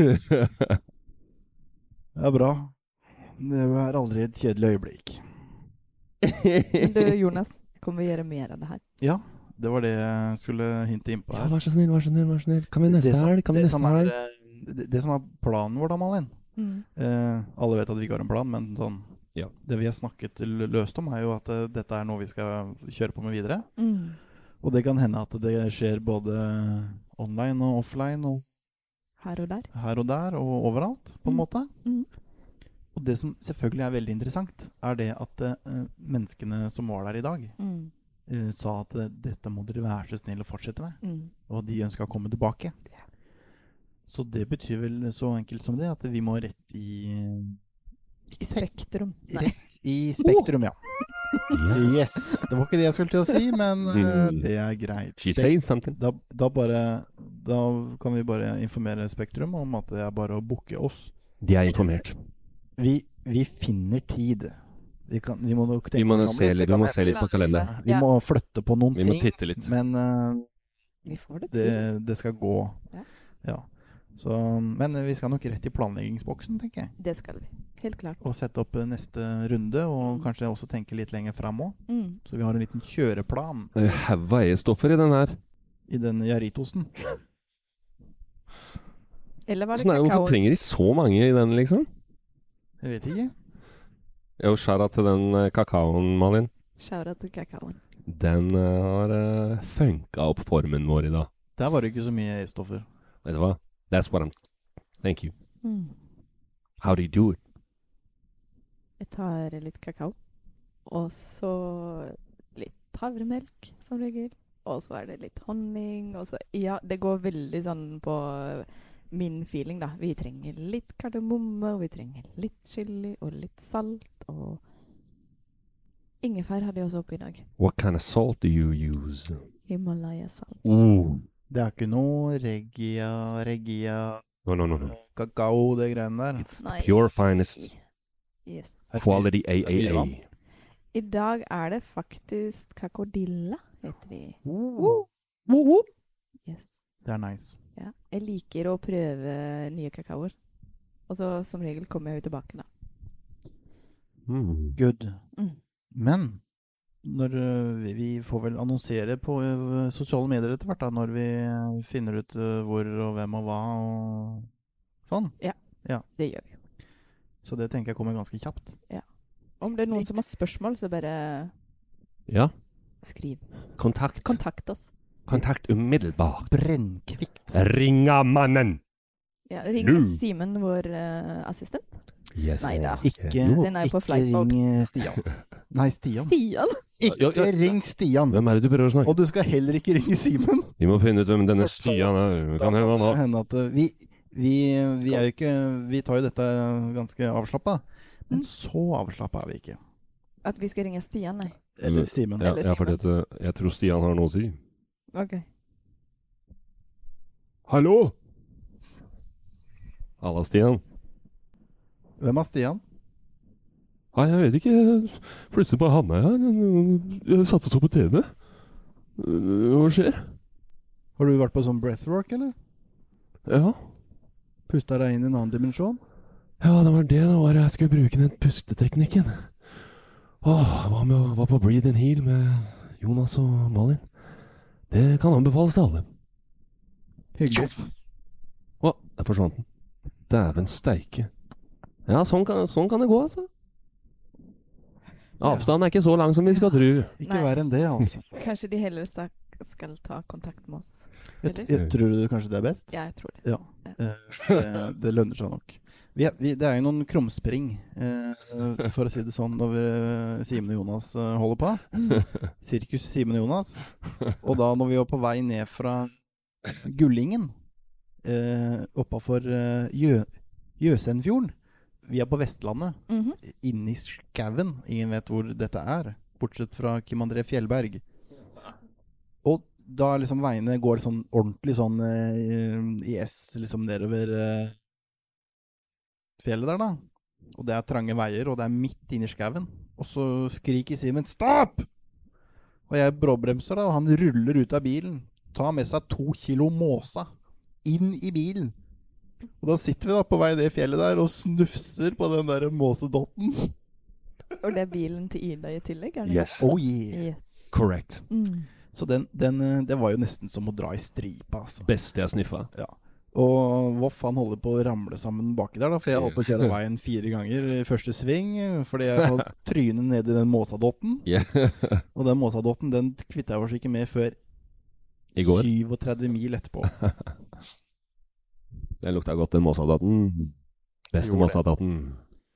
Det er bra. Det er aldri et kjedelig øyeblikk. Men du, Jonas, kommer vi gjøre mer av det her? Ja, det var det jeg skulle hinte inn på ja, her. vær så snill, vær så snill, vær så snill. Kan vi Det neste som- helg? Kan vi det neste som er, helg? eh, det, det som er planen vår da, Malin. Mm. Eh, alle vet at vi ikke har en plan, men sånn, Ja. det vi har snakket l- løst om er jo at eh, dette er noe vi skal kjøre på med videre. Mm. Og det kan hende at det skjer både online og offline og Her og der. her og der og overalt, på en Mm. måte. Mm. Og det som selvfølgelig er veldig interessant, er det at eh, menneskene som var der i dag, Mm. eh, sa at eh, dette må dere være så snill å fortsette med. Mm. Og de ønsker å komme tilbake. Så det betyr vel så enkelt som det, at vi må rett i... I spektrum. Nei. Rett i spektrum, ja. Yes, det var ikke det jeg skulle til å si, men uh, Mm. det er greit. She Spek- saying something. da, da bare, da kan vi bare informere Spektrum om at det er bare å booke oss. De er informert. Vi, vi finner tid. Vi, kan, vi må nok tenke Vi må oss om se litt. litt, Det vi må kan- se litt på kalenderen. Vi Ja. må flytte på noen Vi må ting, titte litt. men uh, Vi får det det, til. det skal gå. Ja. Ja. Så, men vi skal nok rett i planleggingsboksen, tenker jeg. Det skal vi. Helt klart. Og sette opp eh, neste runde, og Mm. kanskje også tenke litt lenger frem også. Mm. Så vi har en liten kjøreplan Det er jo haug av E-stoffer i den her. i den Jaritosen. Eller var det Sånn er, hvorfor kakao? trenger de så mange i den, liksom? Jeg vet ikke. Jo, skjæra til den eh, kakaoen, Malin. Shout-out til kakaoen. Den eh, har uh, funka opp formen vår i dag. Der var det ikke så mye E-stoffer. Vet du hva? That's what I'm... Thank you. Mm. How do you do it? Jeg tar litt kakao. Og så litt havremelk, som regel. Og så er det litt honning. Og så, ja, det går veldig sånn på min feeling, da. Vi trenger litt kardemomme, og vi trenger litt chili og litt salt. Og ingefær hadde jeg også oppi i dag. What kind of salt do you use? Himalaya-salt. Ooh. Det er ikke noe regia, regia, No, no, no, no. kakao, det greiene der. It's the Nei. pure finest Yes. quality A A mye A. vann. I dag er det faktisk cacodilla, heter de. Yes. Det er nice. Ja. Jeg liker å prøve nye kakaoer. Og så som regel kommer jeg jo tilbake, da. Mm. Good. Mm. Men når øh, vi, vi får vel annonsere på øh, sosiale medier etter hvert da, når vi øh, finner ut øh, hvor og hvem og hva og sånn. Det gjør vi. Så det tenker jeg kommer ganske kjapt. Om det er noen Litt. som har spørsmål, så bare Ja. skriv. Kontakt. Kontakt oss. Kontakt umiddelbart. Brennkvikt. Ringa mannen. Ja, ring Nu. Simen, vår eh, assistent. Yes, Neida. Ikke, Jo. Den er jo på ikke flight mode. ring øh, Stian. Nei, Stian. Stian! Ikke Ja, ja. ring Stian. Hvem er det du prøver å snakke? Og du skal heller ikke ringe Simen. Vi må finne ut hvem denne Stian er. Kan hende han har hende at øh, vi, vi, vi er jo ikke Vi tar jo dette ganske avslappa. Men Mm. så avslappa er vi ikke. At vi skal ringe Stian, nei. Eller Simen. Ja, Eller ja, fordi at, uh, jeg tror Stian har noe å si. Ok. Hallo! Halla, Stian. Hvem er Stian? Nei, jeg vet ikke. Plutselig bare havna jeg her. Jeg satt og så på T V. Hva skjer? Har du vært på sånn breathwork, eller? Ja. Pusta deg inn i en annen dimensjon? Ja, det var det da var jeg skulle bruke den pusteteknikken. Åh, hva med å være på Breathe and Heal med Jonas og Malin? Det kan anbefales til alle. Hyggelig. Å, der forsvant den. Dæven steike. Ja, sånn kan, sånn kan det gå, altså. Avstanden er ikke så lang som vi skal tro. Ikke Nei. verre enn det, altså. Kanskje de heller sak skal ta kontakt med oss. Jeg, Eller? jeg, tror du kanskje det er best? Ja, jeg tror det. Ja. Eh, det, det lønner seg nok. Vi er, vi, det er jo noen krumspring, eh, for å si det sånn, når eh, Simen og Jonas eh, holder på. Sirkus Simen og Jonas. Og da når vi var på vei ned fra Gullingen, eh, oppafor eh, Jø, Jøsenfjorden. Vi er på Vestlandet, Mhm. inne i skauen. Ingen vet hvor dette er, bortsett fra Kim André Fjellberg. Og da liksom veiene går sånn ordentlig sånn eh, i S liksom nedover eh, fjellet der da. Og det er trange veier, og det er midt inne i skauen. Og så skriker Simen «Stopp!» Og jeg bråbremser da, og han ruller ut av bilen. Tar med seg to kilo måsa inn i bilen. Og da sitter vi da på vei ned i fjellet der og snufser på den der måsedotten. Og det er bilen til Ida i tillegg, er det? Yes. Oh yeah. Yes. Correct. Mm. Så den, den, eh, det var jo nesten som å dra i stripa, altså. Beste jeg sniffa. Ja. Og Voff han holder på å ramle sammen baki der da, for jeg holdt på å kjøre veien fire ganger i første sving, fordi jeg holdt trynet ned i den måsadotten. Yeah. Og den måsadotten, den kvittet jeg oss ikke med før I går. syvogtredve mil etterpå. Det lukta godt, den måsadaten. Beste Gjorde det. måsadaten.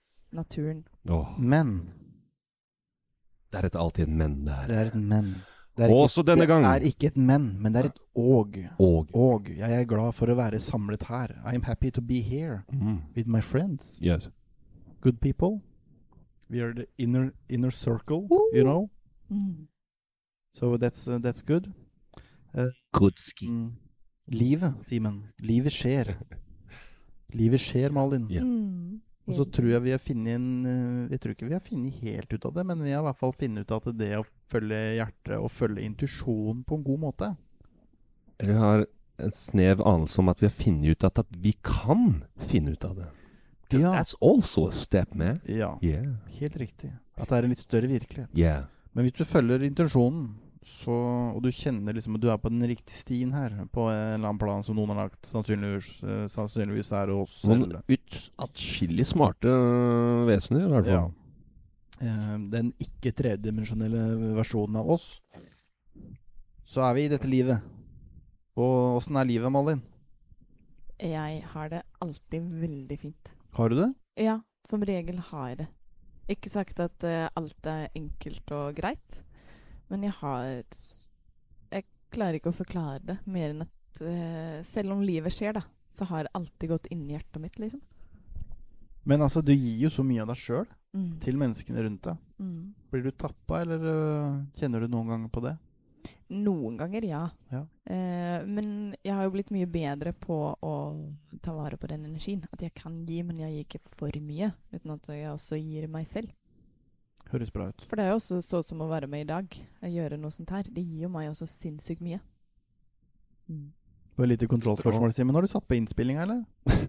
Naturen. Åh, Men, det er et alltid en menn der. det er et men. Det er Også denne gang. Det er ikke et men, men det er et og. Og. Og. Jeg er glad for å være samlet her. I am happy to be here Mm. with my friends. Yes. Good people. We are the inner inner circle, you know. Mm. So that's uh, that's good. Uh, Good ski. mm, livet, Simen. Livet skjer. Livet skjer, Malin. Ja. Mm. Og så tror jeg vi har funnet en uh, Jeg tror ikke vi har funnet helt ut av det, men vi har i hvert fall funnet ut at det å følge hjertet og følge intuisjonen på en god måte. Eller jeg har en snev anelse om at vi har funnet ut at, at vi kan finne ut av det. 'Cause Ja. that's also a step, man. Ja, Yeah. helt riktig. At det er en litt større virkelighet. Yeah. Men hvis du følger intensjonen, så, og du kjenner liksom at du er på den riktige stien her, på en eller annen plan som noen har lagt, sannsynligvis, uh, sannsynligvis er oss selv. Noen ut atskillig smarte øh, vesener, i hvert fall. Ja. Uh, den ikke tredimensjonelle versjonen av oss. Så er vi i dette livet. Og hvordan er livet, Malin? Jeg har det alltid veldig fint. Har du det? Ja, som regel har jeg det. Ikke sagt at eh, alt er enkelt og greit, men jeg har Jeg klarer ikke å forklare det mer enn at eh, selv om livet skjer, da, så har det alltid gått inn i hjertet mitt, liksom. Men altså, du gir jo så mye av deg sjøl Mm. til menneskene rundt deg. Mm. Blir du tappa, eller øh, kjenner du noen ganger på det? Noen ganger, ja. Ja. Eh, men jeg har jo blitt mye bedre på å ta vare på den energien. At jeg kan gi, men jeg gir ikke for mye, uten at jeg også gir meg selv. Høres bra ut. For det er jo også så som å være med i dag. Å gjøre noe sånt her. Det gir jo meg også sinnssykt mye. Mm. Det var et lite kontrollspørsmål, Simen. Har du satt på innspillinga, eller?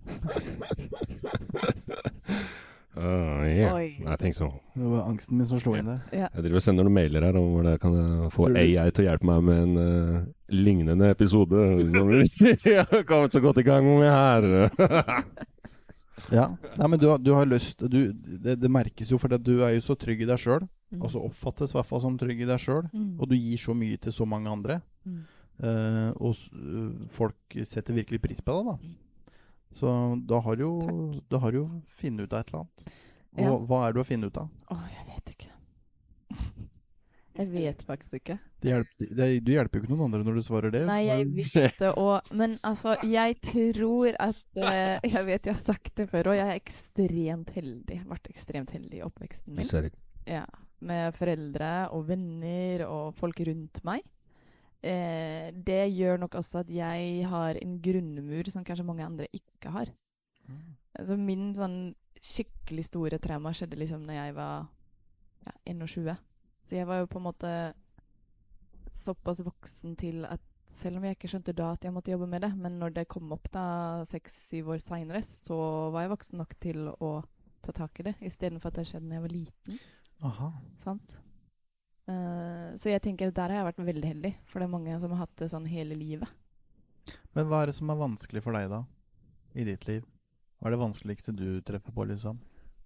Uh, yeah, Oi. I think so. Det var angsten min som slo inn der. Ja. Jeg driver og sender noen mailer her om hvor jeg kan uh, få Tror du- A I til å hjelpe meg med en uh, lignende episode som vi har kommet så godt i gang med her. Ja. Nei, men du har, du har lyst du, det, det merkes jo, for at du er jo så trygg i deg sjøl. Mm. Altså oppfattes i hvert fall som trygg i deg sjøl. Mm. Og du gir så mye til så mange andre. Mm. Eh, og s- øh, folk setter virkelig pris på deg, da. Så da har jo Takk. Da har du jo funnet ut av et eller annet. Og Ja. hva er det du har funnet ut av? Åh, jeg vet ikke. Jeg vet faktisk ikke. Det hjelper, det, du hjelper jo ikke noen andre når du svarer det. Nei, jeg men- vet det og, men altså, jeg tror at eh, jeg vet jeg har sagt det før, og jeg er ekstremt heldig. Vært ekstremt heldig i oppveksten min. Ser Ja, med foreldre og venner og folk rundt meg. Eh, det gjør nok også at jeg har en grunnmur som kanskje mange andre ikke har. Altså min sånn skikkelig store trauma skjedde liksom når jeg var ja, tjueen. Så jeg var jo på en måte såpass voksen til at selv om jeg ikke skjønte da at jeg måtte jobbe med det, men når det kom opp da seks-syv år senere, så var jeg voksen nok til å ta tak i det, i stedet for at det skjedde når jeg var liten. Aha. Sant? Eh, så jeg tenker at der har jeg vært veldig heldig, for det er mange som har hatt det sånn hele livet. Men hva er det som er vanskelig for deg, da? I ditt liv? Hva er det vanskeligste du treffer på, liksom?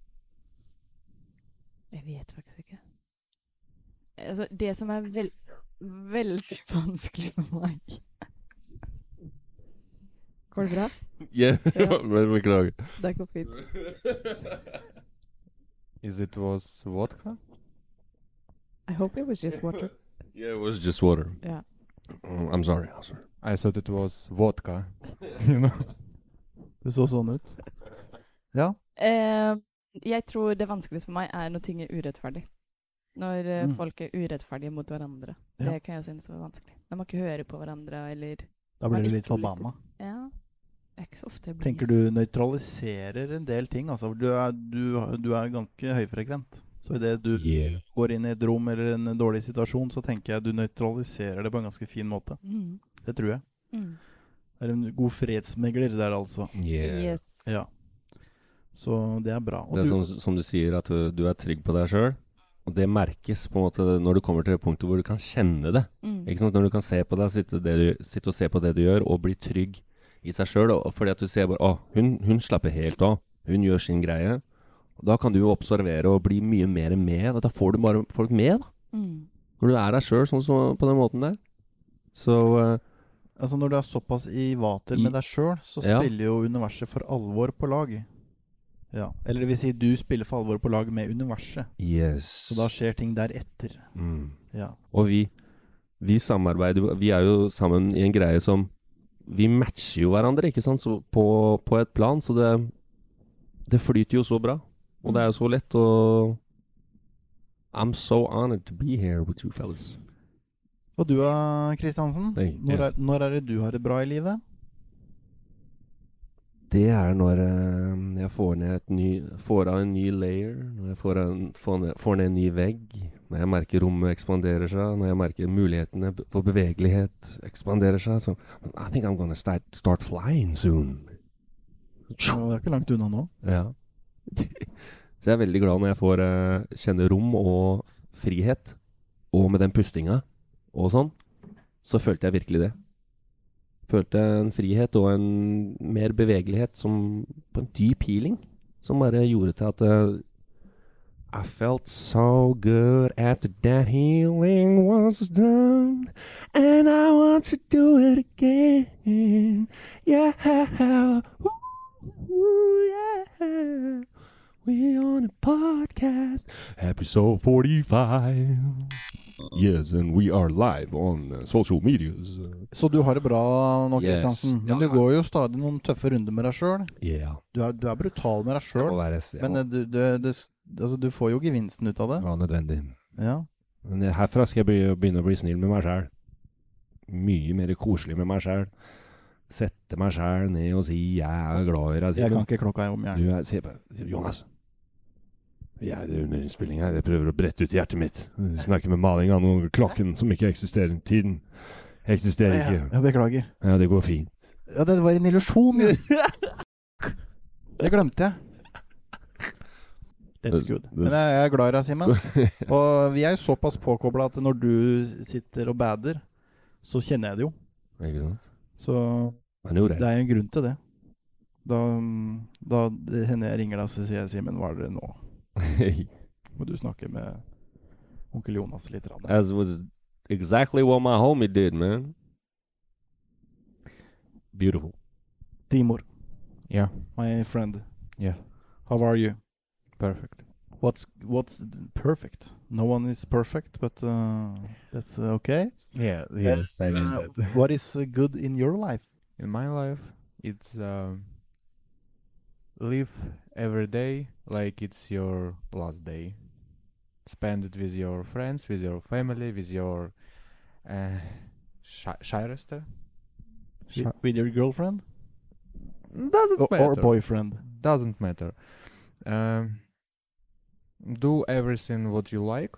Jeg vet faktisk ikke. Altså, det som er vel veldig vanskelig for meg. Går det bra? Yeah, Ja. beklager. Det går fint. Is it was vodka? I hope it was just water. Yeah, it was just water. Ja. Mm, I'm sorry. I'm sorry. I thought it was vodka. you know? Det så sånn ut. Ja. Eh, jeg tror det vanskeligste for meg er når ting er urettferdig. Når eh, Mm. folk er urettferdige mot hverandre. Ja. Det kan jeg synes er vanskelig. Når man ikke hører på hverandre, eller... Da blir Man du litt ikke forbanna. Ja, det er ikke så ofte jeg blir... Tenker du nøytraliserer en del ting, altså. Du er, du, du er ganske høyfrekvent. Så i det du Yeah. går inn i et rom eller en dårlig situasjon, så tenker jeg du nøytraliserer det på en ganske fin måte. Mm. Det tror jeg. Mm. Det er en god fredsmegler der, altså. Yeah. Yes. Ja. Så det er bra. Og Det er du, som, som du sier, at du, du er trygg på deg selv. Og det merkes på en måte når du kommer til det punktet hvor du kan kjenne det. Mm. Ikke sant? Når du kan se på deg, sitte, det du, sitte og se på det du gjør, og bli trygg i seg selv. Og fordi at du ser bare, å, hun, hun slapper helt av. Hun gjør sin greie. Og da kan du jo observere og bli mye mer med. Og da får du bare folk med, da. Mm. Når du er deg selv sånn som på den måten der. Så... eh, altså når du er såpass i vater I- med deg sjøl, så Ja. spiller jo universet for alvor på lag. Ja. Eller det vil si, du spiller for alvor på lag med universet. yes. Så da skjer ting deretter. Mm. Ja. Og vi, vi samarbeider, vi er jo sammen i en greie som, vi matcher jo hverandre, ikke sant, så på, på et plan, så det, det flyter jo så bra, og det er jo så lett, og I'm so honored to be here with you fellas. Og du, Kristiansen, Hey, når, yeah. er, når er det du har det bra i livet? Det er når eh, jeg får ned et ny, får av en ny layer, når jeg får, en, får, ned, får ned en ny vegg, når jeg merker rommet ekspanderer seg, når jeg merker mulighetene for bevegelighet ekspanderer seg, så I think I'm gonna start, start flying soon. Ja, det er ikke langt unna nå. Ja. Så jeg er veldig glad når jeg får eh, kjenne rom og frihet, og med den pustinga og sånn, så følte jeg virkelig det. Følte en frihet og en mer bevegelighet som på en dyp healing, som bare gjorde til at uh, I felt so good after that healing was done, and I want to do it again. Yeah, ooh, yeah. We're on a podcast, episode forty-five. Yes, and we are live on uh, social medias. Så du har det bra nå, Yes. Kristiansen. Men Ja. du går jo stadig noen tøffe runder med deg selv. Yeah. Du er, du er brutal med deg Det må selv. være jeg Men må, eh, du, du, du, altså, du får jo gevinsten ut av det. ja, nødvendig. Ja. Men eh, herfra skal jeg be- begynne å bli snill med meg selv. Mye mer koselig med meg selv. Sette meg selv ned og si jeg er glad i deg. Jeg kan ikke klokka om, Du jeg. er, se på Jonas. Jeg er under innspilling her. Jeg prøver å brette ut hjertet mitt. Snakke med maling av noe klokken som ikke eksisterer. Tiden eksisterer Ja, ikke. jeg beklager. Ja, det går fint. Ja, det var en illusjon, ja. Det glemte jeg. That's good. Men jeg, jeg er glad i deg, Simen. Og vi er jo såpass påkoblet at når du sitter og bader, så kjenner jeg det jo. Ikke sant? Så Han gjorde det det. er jo en grunn til det. Da, da det hender jeg ringer deg, så sier jeg, Simen, hva er det nå? Må du snakke med onkel Jonas litt? Rann. As was exactly what my homie did, man. Beautiful. Timur, Yeah, my friend, yeah, how are you? perfect. What's what's perfect? No one is perfect, but uh, that's uh, okay. Yeah, yes, I mean Uh, what is uh, good in your life? In my life, it's um, live every day like it's your last day. Spend it with your friends, with your family, with your uh, sh- kjæreste. With, with your girlfriend Doesn't or, matter. or boyfriend? Doesn't matter. Um, do everything what you like.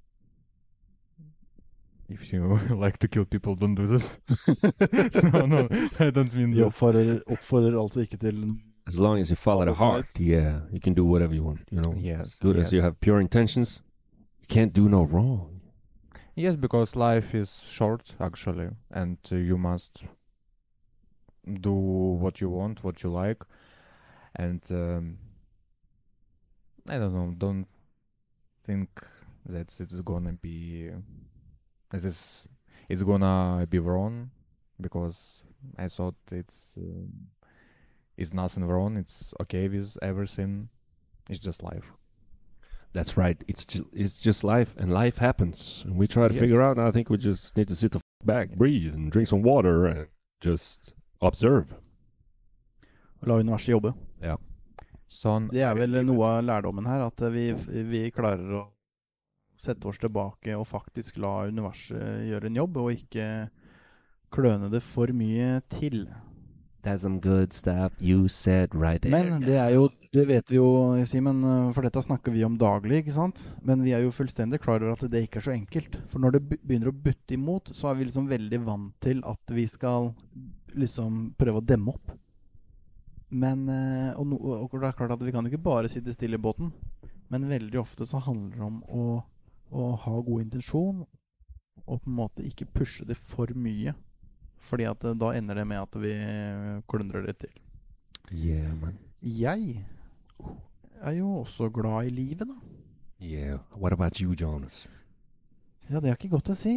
If you like to kill people, don't do this. no, no, I don't mean De this. oppfordrer, oppfordrer altså ikke til As long as you follow the heart, Opposite. yeah, you can do whatever you want. You know, Yes, as good as you yes. have pure intentions, you can't do no wrong. Yes, because life is short, actually, and uh, you must do what you want, what you like, and um, I don't know. Don't think that it's gonna be this. It's gonna be wrong, because I thought it's um, it's nothing wrong. It's okay with everything. It's just life. That's right. It's just, it's just life, and life happens. And we try to Yes. figure out. I think we just need to sit the f- back, breathe, and drink some water, and just observe. La universet jobbe. Ja. Sånn. Det er vel noe av lærdommen her, at vi, vi klarer å sette oss tilbake og faktisk la universet gjøre en jobb, og ikke kløne det for mye til. That's some good stuff you said right there. Men det er jo, det vet vi jo, Simen, for dette snakker vi om daglig, ikke sant? Men vi er jo fullstendig klar over at det ikke er så enkelt. For når det be- begynner å butte imot, så er vi liksom veldig vant til at vi skal liksom prøve å demme opp. Men, eh, og, no, og det er klart at vi kan jo ikke bare sitte stille i båten, men veldig ofte så handler det om å, å ha god intensjon, og på en måte ikke pushe det for mye. Fordi at eh, da ender det med at vi klundrer det til. Yeah, man. Jeg er jo også glad i livet, da. Yeah. What about you, Jonas? Ja, det er ikke godt å si.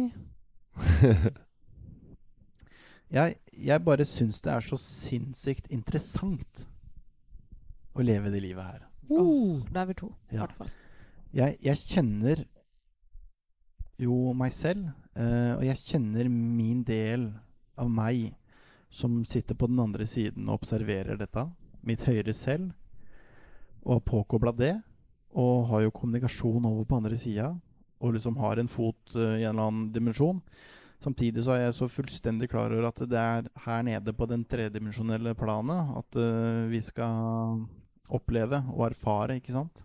Jeg, jeg bare syns det er så sinnssykt interessant å leve det livet her. Åh, da er vi to, i Ja. hvert fall. Jeg, jeg kjenner Jo, meg selv. Eh, og jeg kjenner min del av meg som sitter på den andre siden og observerer dette. Mitt høyre selv. Og har påkoblet det. Og har jo kommunikasjon over på andre siden. Og liksom har en fot uh, i en eller annen dimensjon. Samtidig så er jeg så fullstendig klar over at det er her nede på den tredimensjonelle planet at uh, vi skal oppleve og erfare, ikke sant?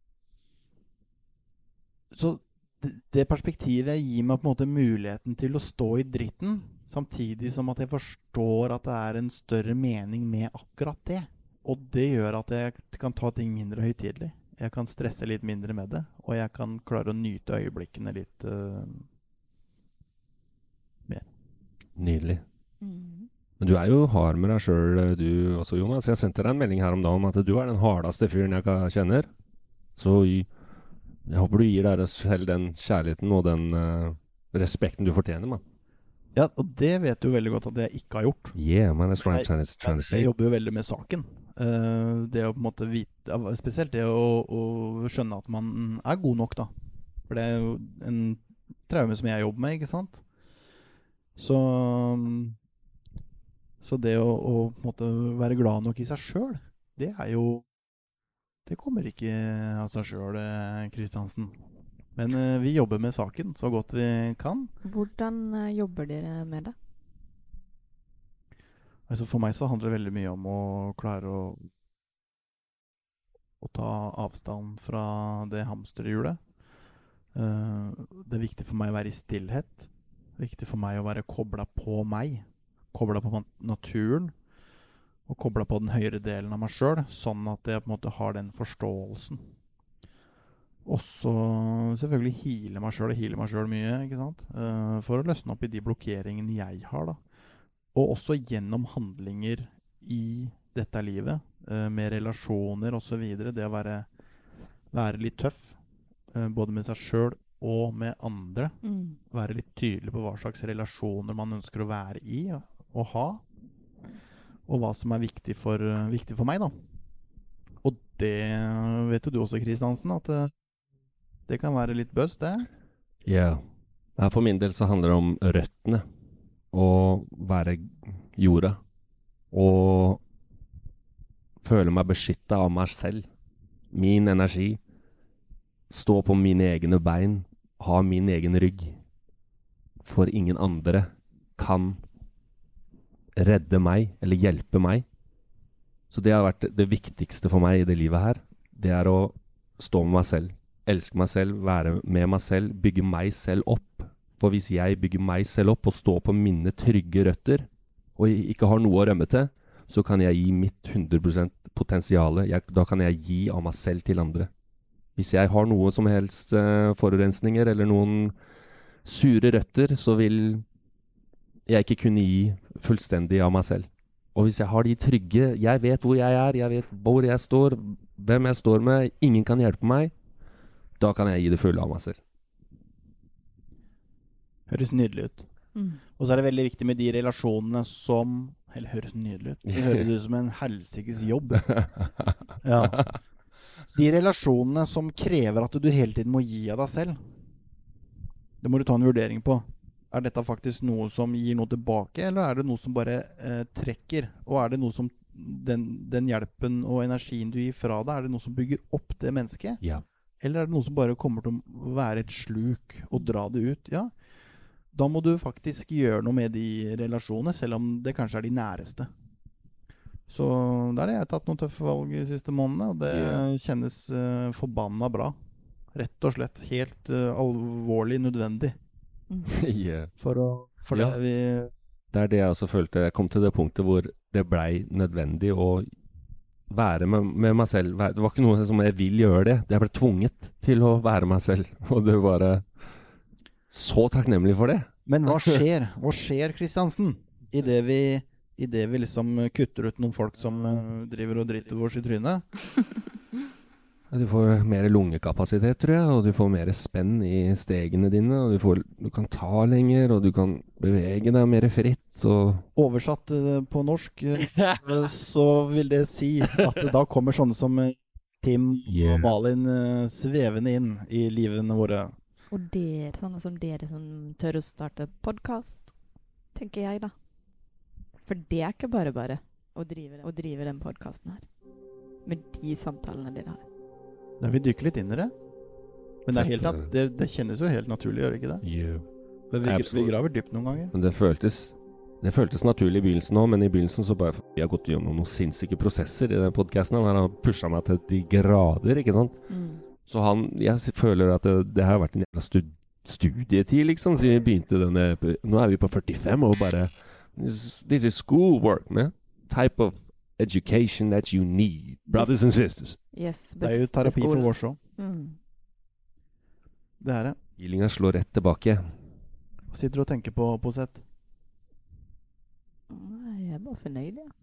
Så det, det perspektivet gir meg på en måte muligheten til å stå i dritten, samtidig som at jeg forstår at det er en større mening med akkurat det. Og det gjør at jeg kan ta ting mindre høytidelig. Jeg kan stresse litt mindre med det, og jeg kan klare å nyte øyeblikkene litt uh, mer. Nydelig. Mm. Men du er jo hard med deg selv, du også, Jonas. Jeg sendte deg en melding her om dagen om at du er den hardeste fyren jeg kjenner. Så jeg håper du gir deg selv den kjærligheten og den uh, respekten du fortjener, man. Ja, og det vet du veldig godt at jeg ikke har gjort. Yeah, man, that's right. Jeg, trying to say. Jeg jobber jo veldig med saken. Uh, det å på en måte vite, spesielt det å, å skjønne at man er god nok da. For det er jo en traume som jeg jobber med, ikke sant? Så Så det å, å på en måte være glad nok i seg selv, det er jo det kommer ikke av seg selv, Kristiansen. Men uh, vi jobber med saken så godt vi kan. Hvordan uh, jobber dere med det? Altså for meg så handler det veldig mye om å klare å, å ta avstand fra det hamsterhjulet. Uh, det er viktig for meg å være i stillhet. Det er viktig for meg å være koblet på meg. Koblet på naturen. Og koblet på den høyere delen av meg selv. Sånn at jeg på en måte har den forståelsen. Også selvfølgelig heale meg selv. Heale meg selv mye, ikke sant? Uh, for å løsne opp i de blokkeringene jeg har da. Og også gjennom handlinger i dette livet, uh, med relasjoner og så videre. Det å være, være litt tøff, uh, både med seg selv og med andre. Mm. Være litt tydelig på hva slags relasjoner man ønsker å være i og, og ha. Og hva som er viktig for, uh, viktig for meg da. Og det vet du også, Kristiansen, at uh, det kan være litt bøst, det. Ja. Yeah. For min del så handler det om røttene. Å være jorda. Og føle meg beskyttet av meg selv. Min energi. Stå på mine egne bein. Ha min egen rygg. For ingen andre kan redde meg eller hjelpe meg. Så det har vært det viktigste for meg i det livet her. Det er å stå med meg selv. Elske meg selv, være med meg selv, bygge meg selv opp. For hvis jeg bygger meg selv opp og står på mine trygge røtter, og ikke har noe å rømme til, så kan jeg gi mitt hundre prosent potensiale. Jeg, da kan jeg gi av meg selv til andre. Hvis jeg har noe som helst uh, forurensninger, eller noen sure røtter, så vil jeg ikke kunne gi fullstendig av meg selv. Og hvis jeg har de trygge, jeg vet hvor jeg er, jeg vet hvor jeg står, hvem jeg står med, ingen kan hjelpe meg, da kan jeg gi det fulle av meg selv. Høres nydelig ut. Mm. Og så er det veldig viktig med de relasjonene som, eller høres nydelig ut, det høres ut som en helsikes jobb. Ja. De relasjonene som krever at du hele tiden må gi av deg selv, det må du ta en vurdering på. Er dette faktisk noe som gir noe tilbake, eller er det noe som bare eh, trekker? Og er det noe som, den, den hjelpen og energien du gir fra deg, er det noe som bygger opp det mennesket? Ja. Eller er det noe som bare kommer til å være et sluk og dra det ut? Ja. Da må du faktisk gjøre noe med de relasjonene, selv om det kanskje er de næreste. Så der har jeg tatt noen tøffe valg i siste månedene, og det yeah. kjennes uh, forbanna bra. Rett og slett helt uh, alvorlig nødvendig. Yeah. For å for ja. det vi Det er det jeg også følte. Jeg kom til det punktet hvor det ble nødvendig å være med, med meg selv. Det var ikke noe som jeg vil gjøre det. Jeg ble tvunget til å være meg selv. Og det var bare så takknemlig for det. Men hva skjer? Hva skjer, Kristiansen? I det vi, i det vi liksom kutter ut noen folk som uh, driver og driter vårs i trynet? Du får mer lungekapasitet, tror jeg, og du får mer spenn i stegene dine, og du, får, du kan ta lenger, og du kan bevege deg mer fritt. Og oversatt uh, på norsk, uh, så vil det si at da kommer sånne som uh, Tim yeah. og Malin uh, svevende inn i livene våre. Og dere, sånne som dere som tør å starte podcast, tenker jeg da. For det er ikke bare bare å drive, å drive den podcasten her. Med de samtalene dere har. Da vil vi dykke litt inn i det. Men det, er helt, nat- det, det kjennes jo helt naturlig, gjør det ikke det? Yeah. Men vi, vi Absolutt. graver dypt noen ganger. Men det føltes Det føltes naturlig i begynnelsen også, men i begynnelsen så bare jeg har gått gjennom noen sinnssyke prosesser i den podcasten. Han har pushet meg til de grader, ikke sant? Mm. Så han, jeg s- føler at det, det har vært en jævla stud, studietid, liksom. Siden vi begynte denne, nå er vi på førtifem, og bare This, this is schoolwork, man. Type of education that you need, brothers and sisters. Yes, Det er jo terapi for skolen. vårs også. Mm. Det er det. Healinga slår rett tilbake. Hva sitter du og tenker på, Posett? Nei, jeg er bare fornøyd, ja.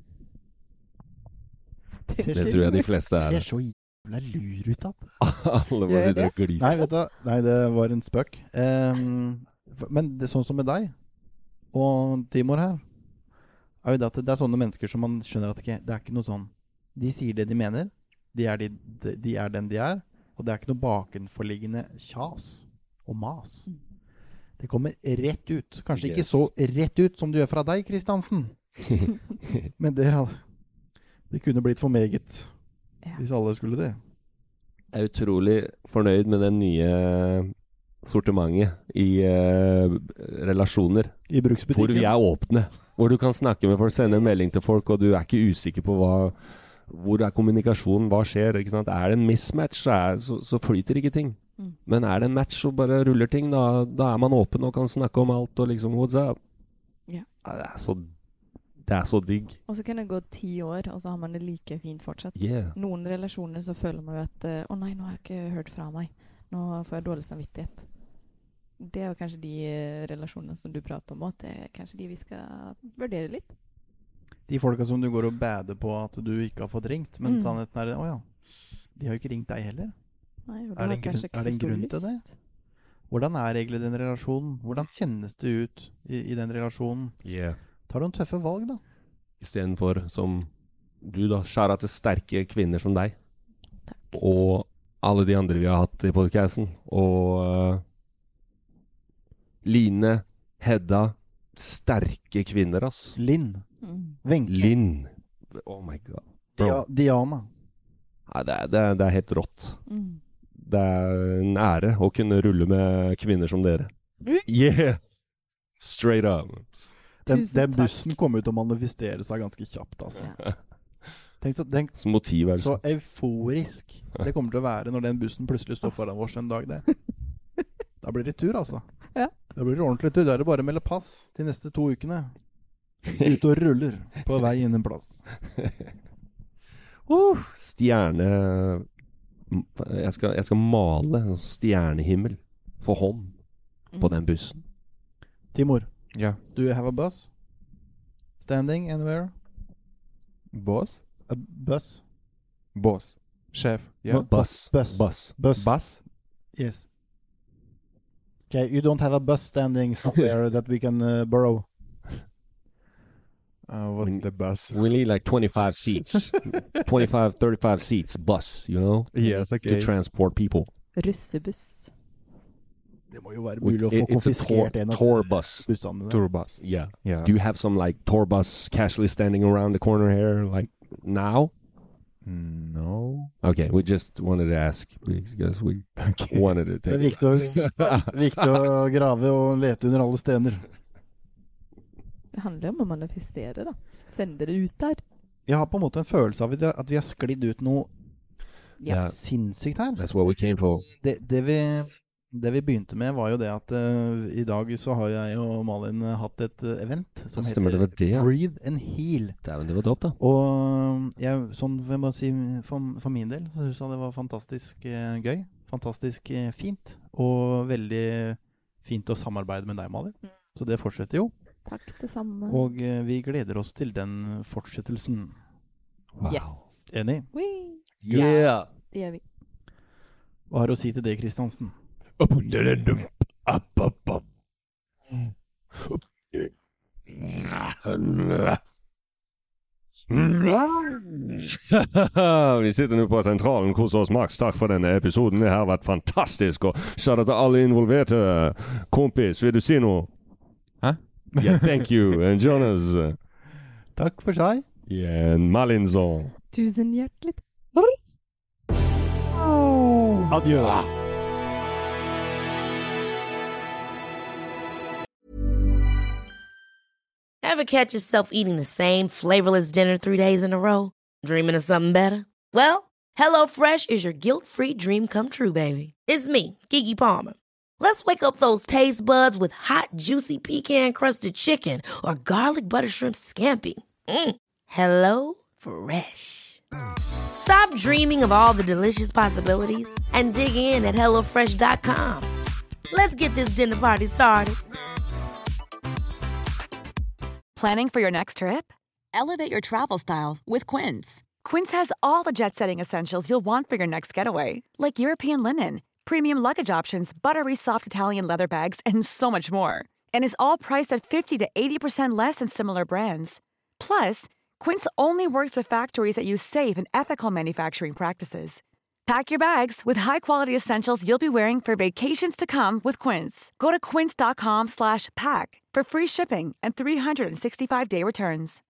Det tror jeg de fleste er. Ser så jævla lur ut, da. Alle bare Gjør sitter og Nei, gliser. vet du, nei, det var en spøk. Ehm, for- men det er sånn som med deg og Timor her, er jo det at det er sånne mennesker som man skjønner at det ikke, det er ikke noe sånn. De sier det de mener, de er, de, de, de er den de er, og det er ikke noe bakenforliggende kjas og mas. Det kommer rett ut. Kanskje ikke Yes. så rett ut som du gjør fra deg, Kristiansen. Men det, det kunne blitt for meget Ja. hvis alle skulle det. Jeg er utrolig fornøyd med det nye sortimentet i eh, relasjoner. I Hvor bruksbutikken. vi er åpne. Hvor du kan snakke med folk, sende en melding til folk, og du er ikke usikker på hva, hvor er kommunikasjonen, hva skjer, ikke sant? Er det en mismatch, så, er, så, så flyter ikke ting. Mm. Men er det en match, så bare ruller ting, da, da er man åpen og kan snakke om alt, og liksom, what's up? Ja. Ja, Det er så, det er så digg. Og så kan det gå ti år, og så har man det like fint fortsatt. Yeah. Noen relasjoner så føler man jo at eh, å nei, nå har jeg ikke hørt fra meg. Nå får jeg dårlig samvittighet. Det er jo kanskje de eh, relasjonene som du prater om, at det er kanskje de vi skal vurdere litt. De folka som du går og bader på at du ikke har fått ringt, men Mm. sannheten er å ja, de har jo ikke ringt deg heller. Nei, og du Er har det en grunn- kanskje ikke er det så en stor grunn til det? lyst. Hvordan er egentlig den relasjonen? Hvordan kjennes det ut i, i den relasjonen? Yeah. Tar du en tøffe valg, da? Istedenfor som du da, skjæra til sterke kvinner som deg. Takk. Og alle de andre vi har hatt i podcasten. Og eh, Line, Hedda. Sterke kvinner, ass. Linn. Mm. Wenche. Linn. Oh my god. Bro. Dia Diana. Nei, det, er, det, er, det er helt rått. Mm. Det er en ære å kunne rulle med kvinner som dere. Mm. Yeah! Straight up. Den, Tusen den takk. bussen kommer ut til å manifestere seg ganske kjapt, altså. Ja. Tenk så, den, Så motiv er det. så euforisk det kommer til å være når den bussen plutselig står foran oss en dag, det. Da blir det tur, altså. Ja. Da blir det ordentlig tur. Da er det bare å melde pass de neste to ukene. Ute og ruller på vei inn en plass. Uh, stjerne jeg skal, jeg skal male en stjernehimmel for hånd på den bussen. Timor, Yeah. do you have a bus? Standing anywhere? Boss? A bus? Boss. Chef. Yeah. No. Bus. Bus. Bus. Bus? Bus? Yes. Okay, you don't have a bus standing somewhere that we can uh, borrow? Uh, what When- the bus? We need like twenty-five seats. twenty-five, thirty-five seats bus, you know? Yes, To okay. transport people. Russebuss. Det må jo være mulig å få It- it's a tour, konfiskert en av tour bus. bussene der. Tour bus. Yeah. Yeah. Do you have some like tour bus casually standing around the corner here, like now? No. Okay, we just wanted to ask because we Okay. wanted to Det er take viktig å, viktig å grave og lete under alle stener. Det handler om å manifestere, da. Sende det ut der. Jeg har på en måte en følelse av at vi- at vi har sklidd ut noe Yeah. sinnssykt her. That's what we came for. Det, det, vi, det vi begynte med var jo det at uh, i dag så har jeg og Malin uh, hatt et uh, event som Ja, stemmer, det var det, ja. Breathe and Heal. Dæven, det var dope, da. Og jeg, sånn jeg må si, for, for min del så synes jeg det var fantastisk uh, gøy. Fantastisk uh, fint. Og veldig fint å samarbeide med deg, Malin. Så det fortsetter jo. Takk, det samme. Og uh, vi gleder oss til den fortsettelsen. Wow. Yes. Enig? Wee. Yeah. Det gjør vi. Hva har du å si til det, Kristiansen? Up, up, up, up. Vi sitter nå på sentralen hos oss, Max. Takk for denne episoden. Det har vært fantastisk. Og kjære til alle involverte. Kompis, vil du si noe? Hæ? Yeah, thank you. And Jonas. Takk for seg. Yeah, Malinzo. Tusen hjertelig. Adjø. Ever catch yourself eating the same flavorless dinner three days in a row? Dreaming of something better? Well, HelloFresh is your guilt-free dream come true, baby. It's me, Keke Palmer. Let's wake up those taste buds with hot, juicy pecan-crusted chicken or garlic butter shrimp scampi. Mm. Hello Fresh. Stop dreaming of all the delicious possibilities and dig in at hello fresh dot com. Let's get this dinner party started. Planning for your next trip? Elevate your travel style with Quince. Quince has all the jet-setting essentials you'll want for your next getaway, like European linen, premium luggage options, buttery soft Italian leather bags, and so much more. And is all priced at fifty to eighty percent less than similar brands. Plus, Quince only works with factories that use safe and ethical manufacturing practices. Pack your bags with high-quality essentials you'll be wearing for vacations to come with Quince. Go to quince dot com slash pack for free shipping and three sixty-five day returns.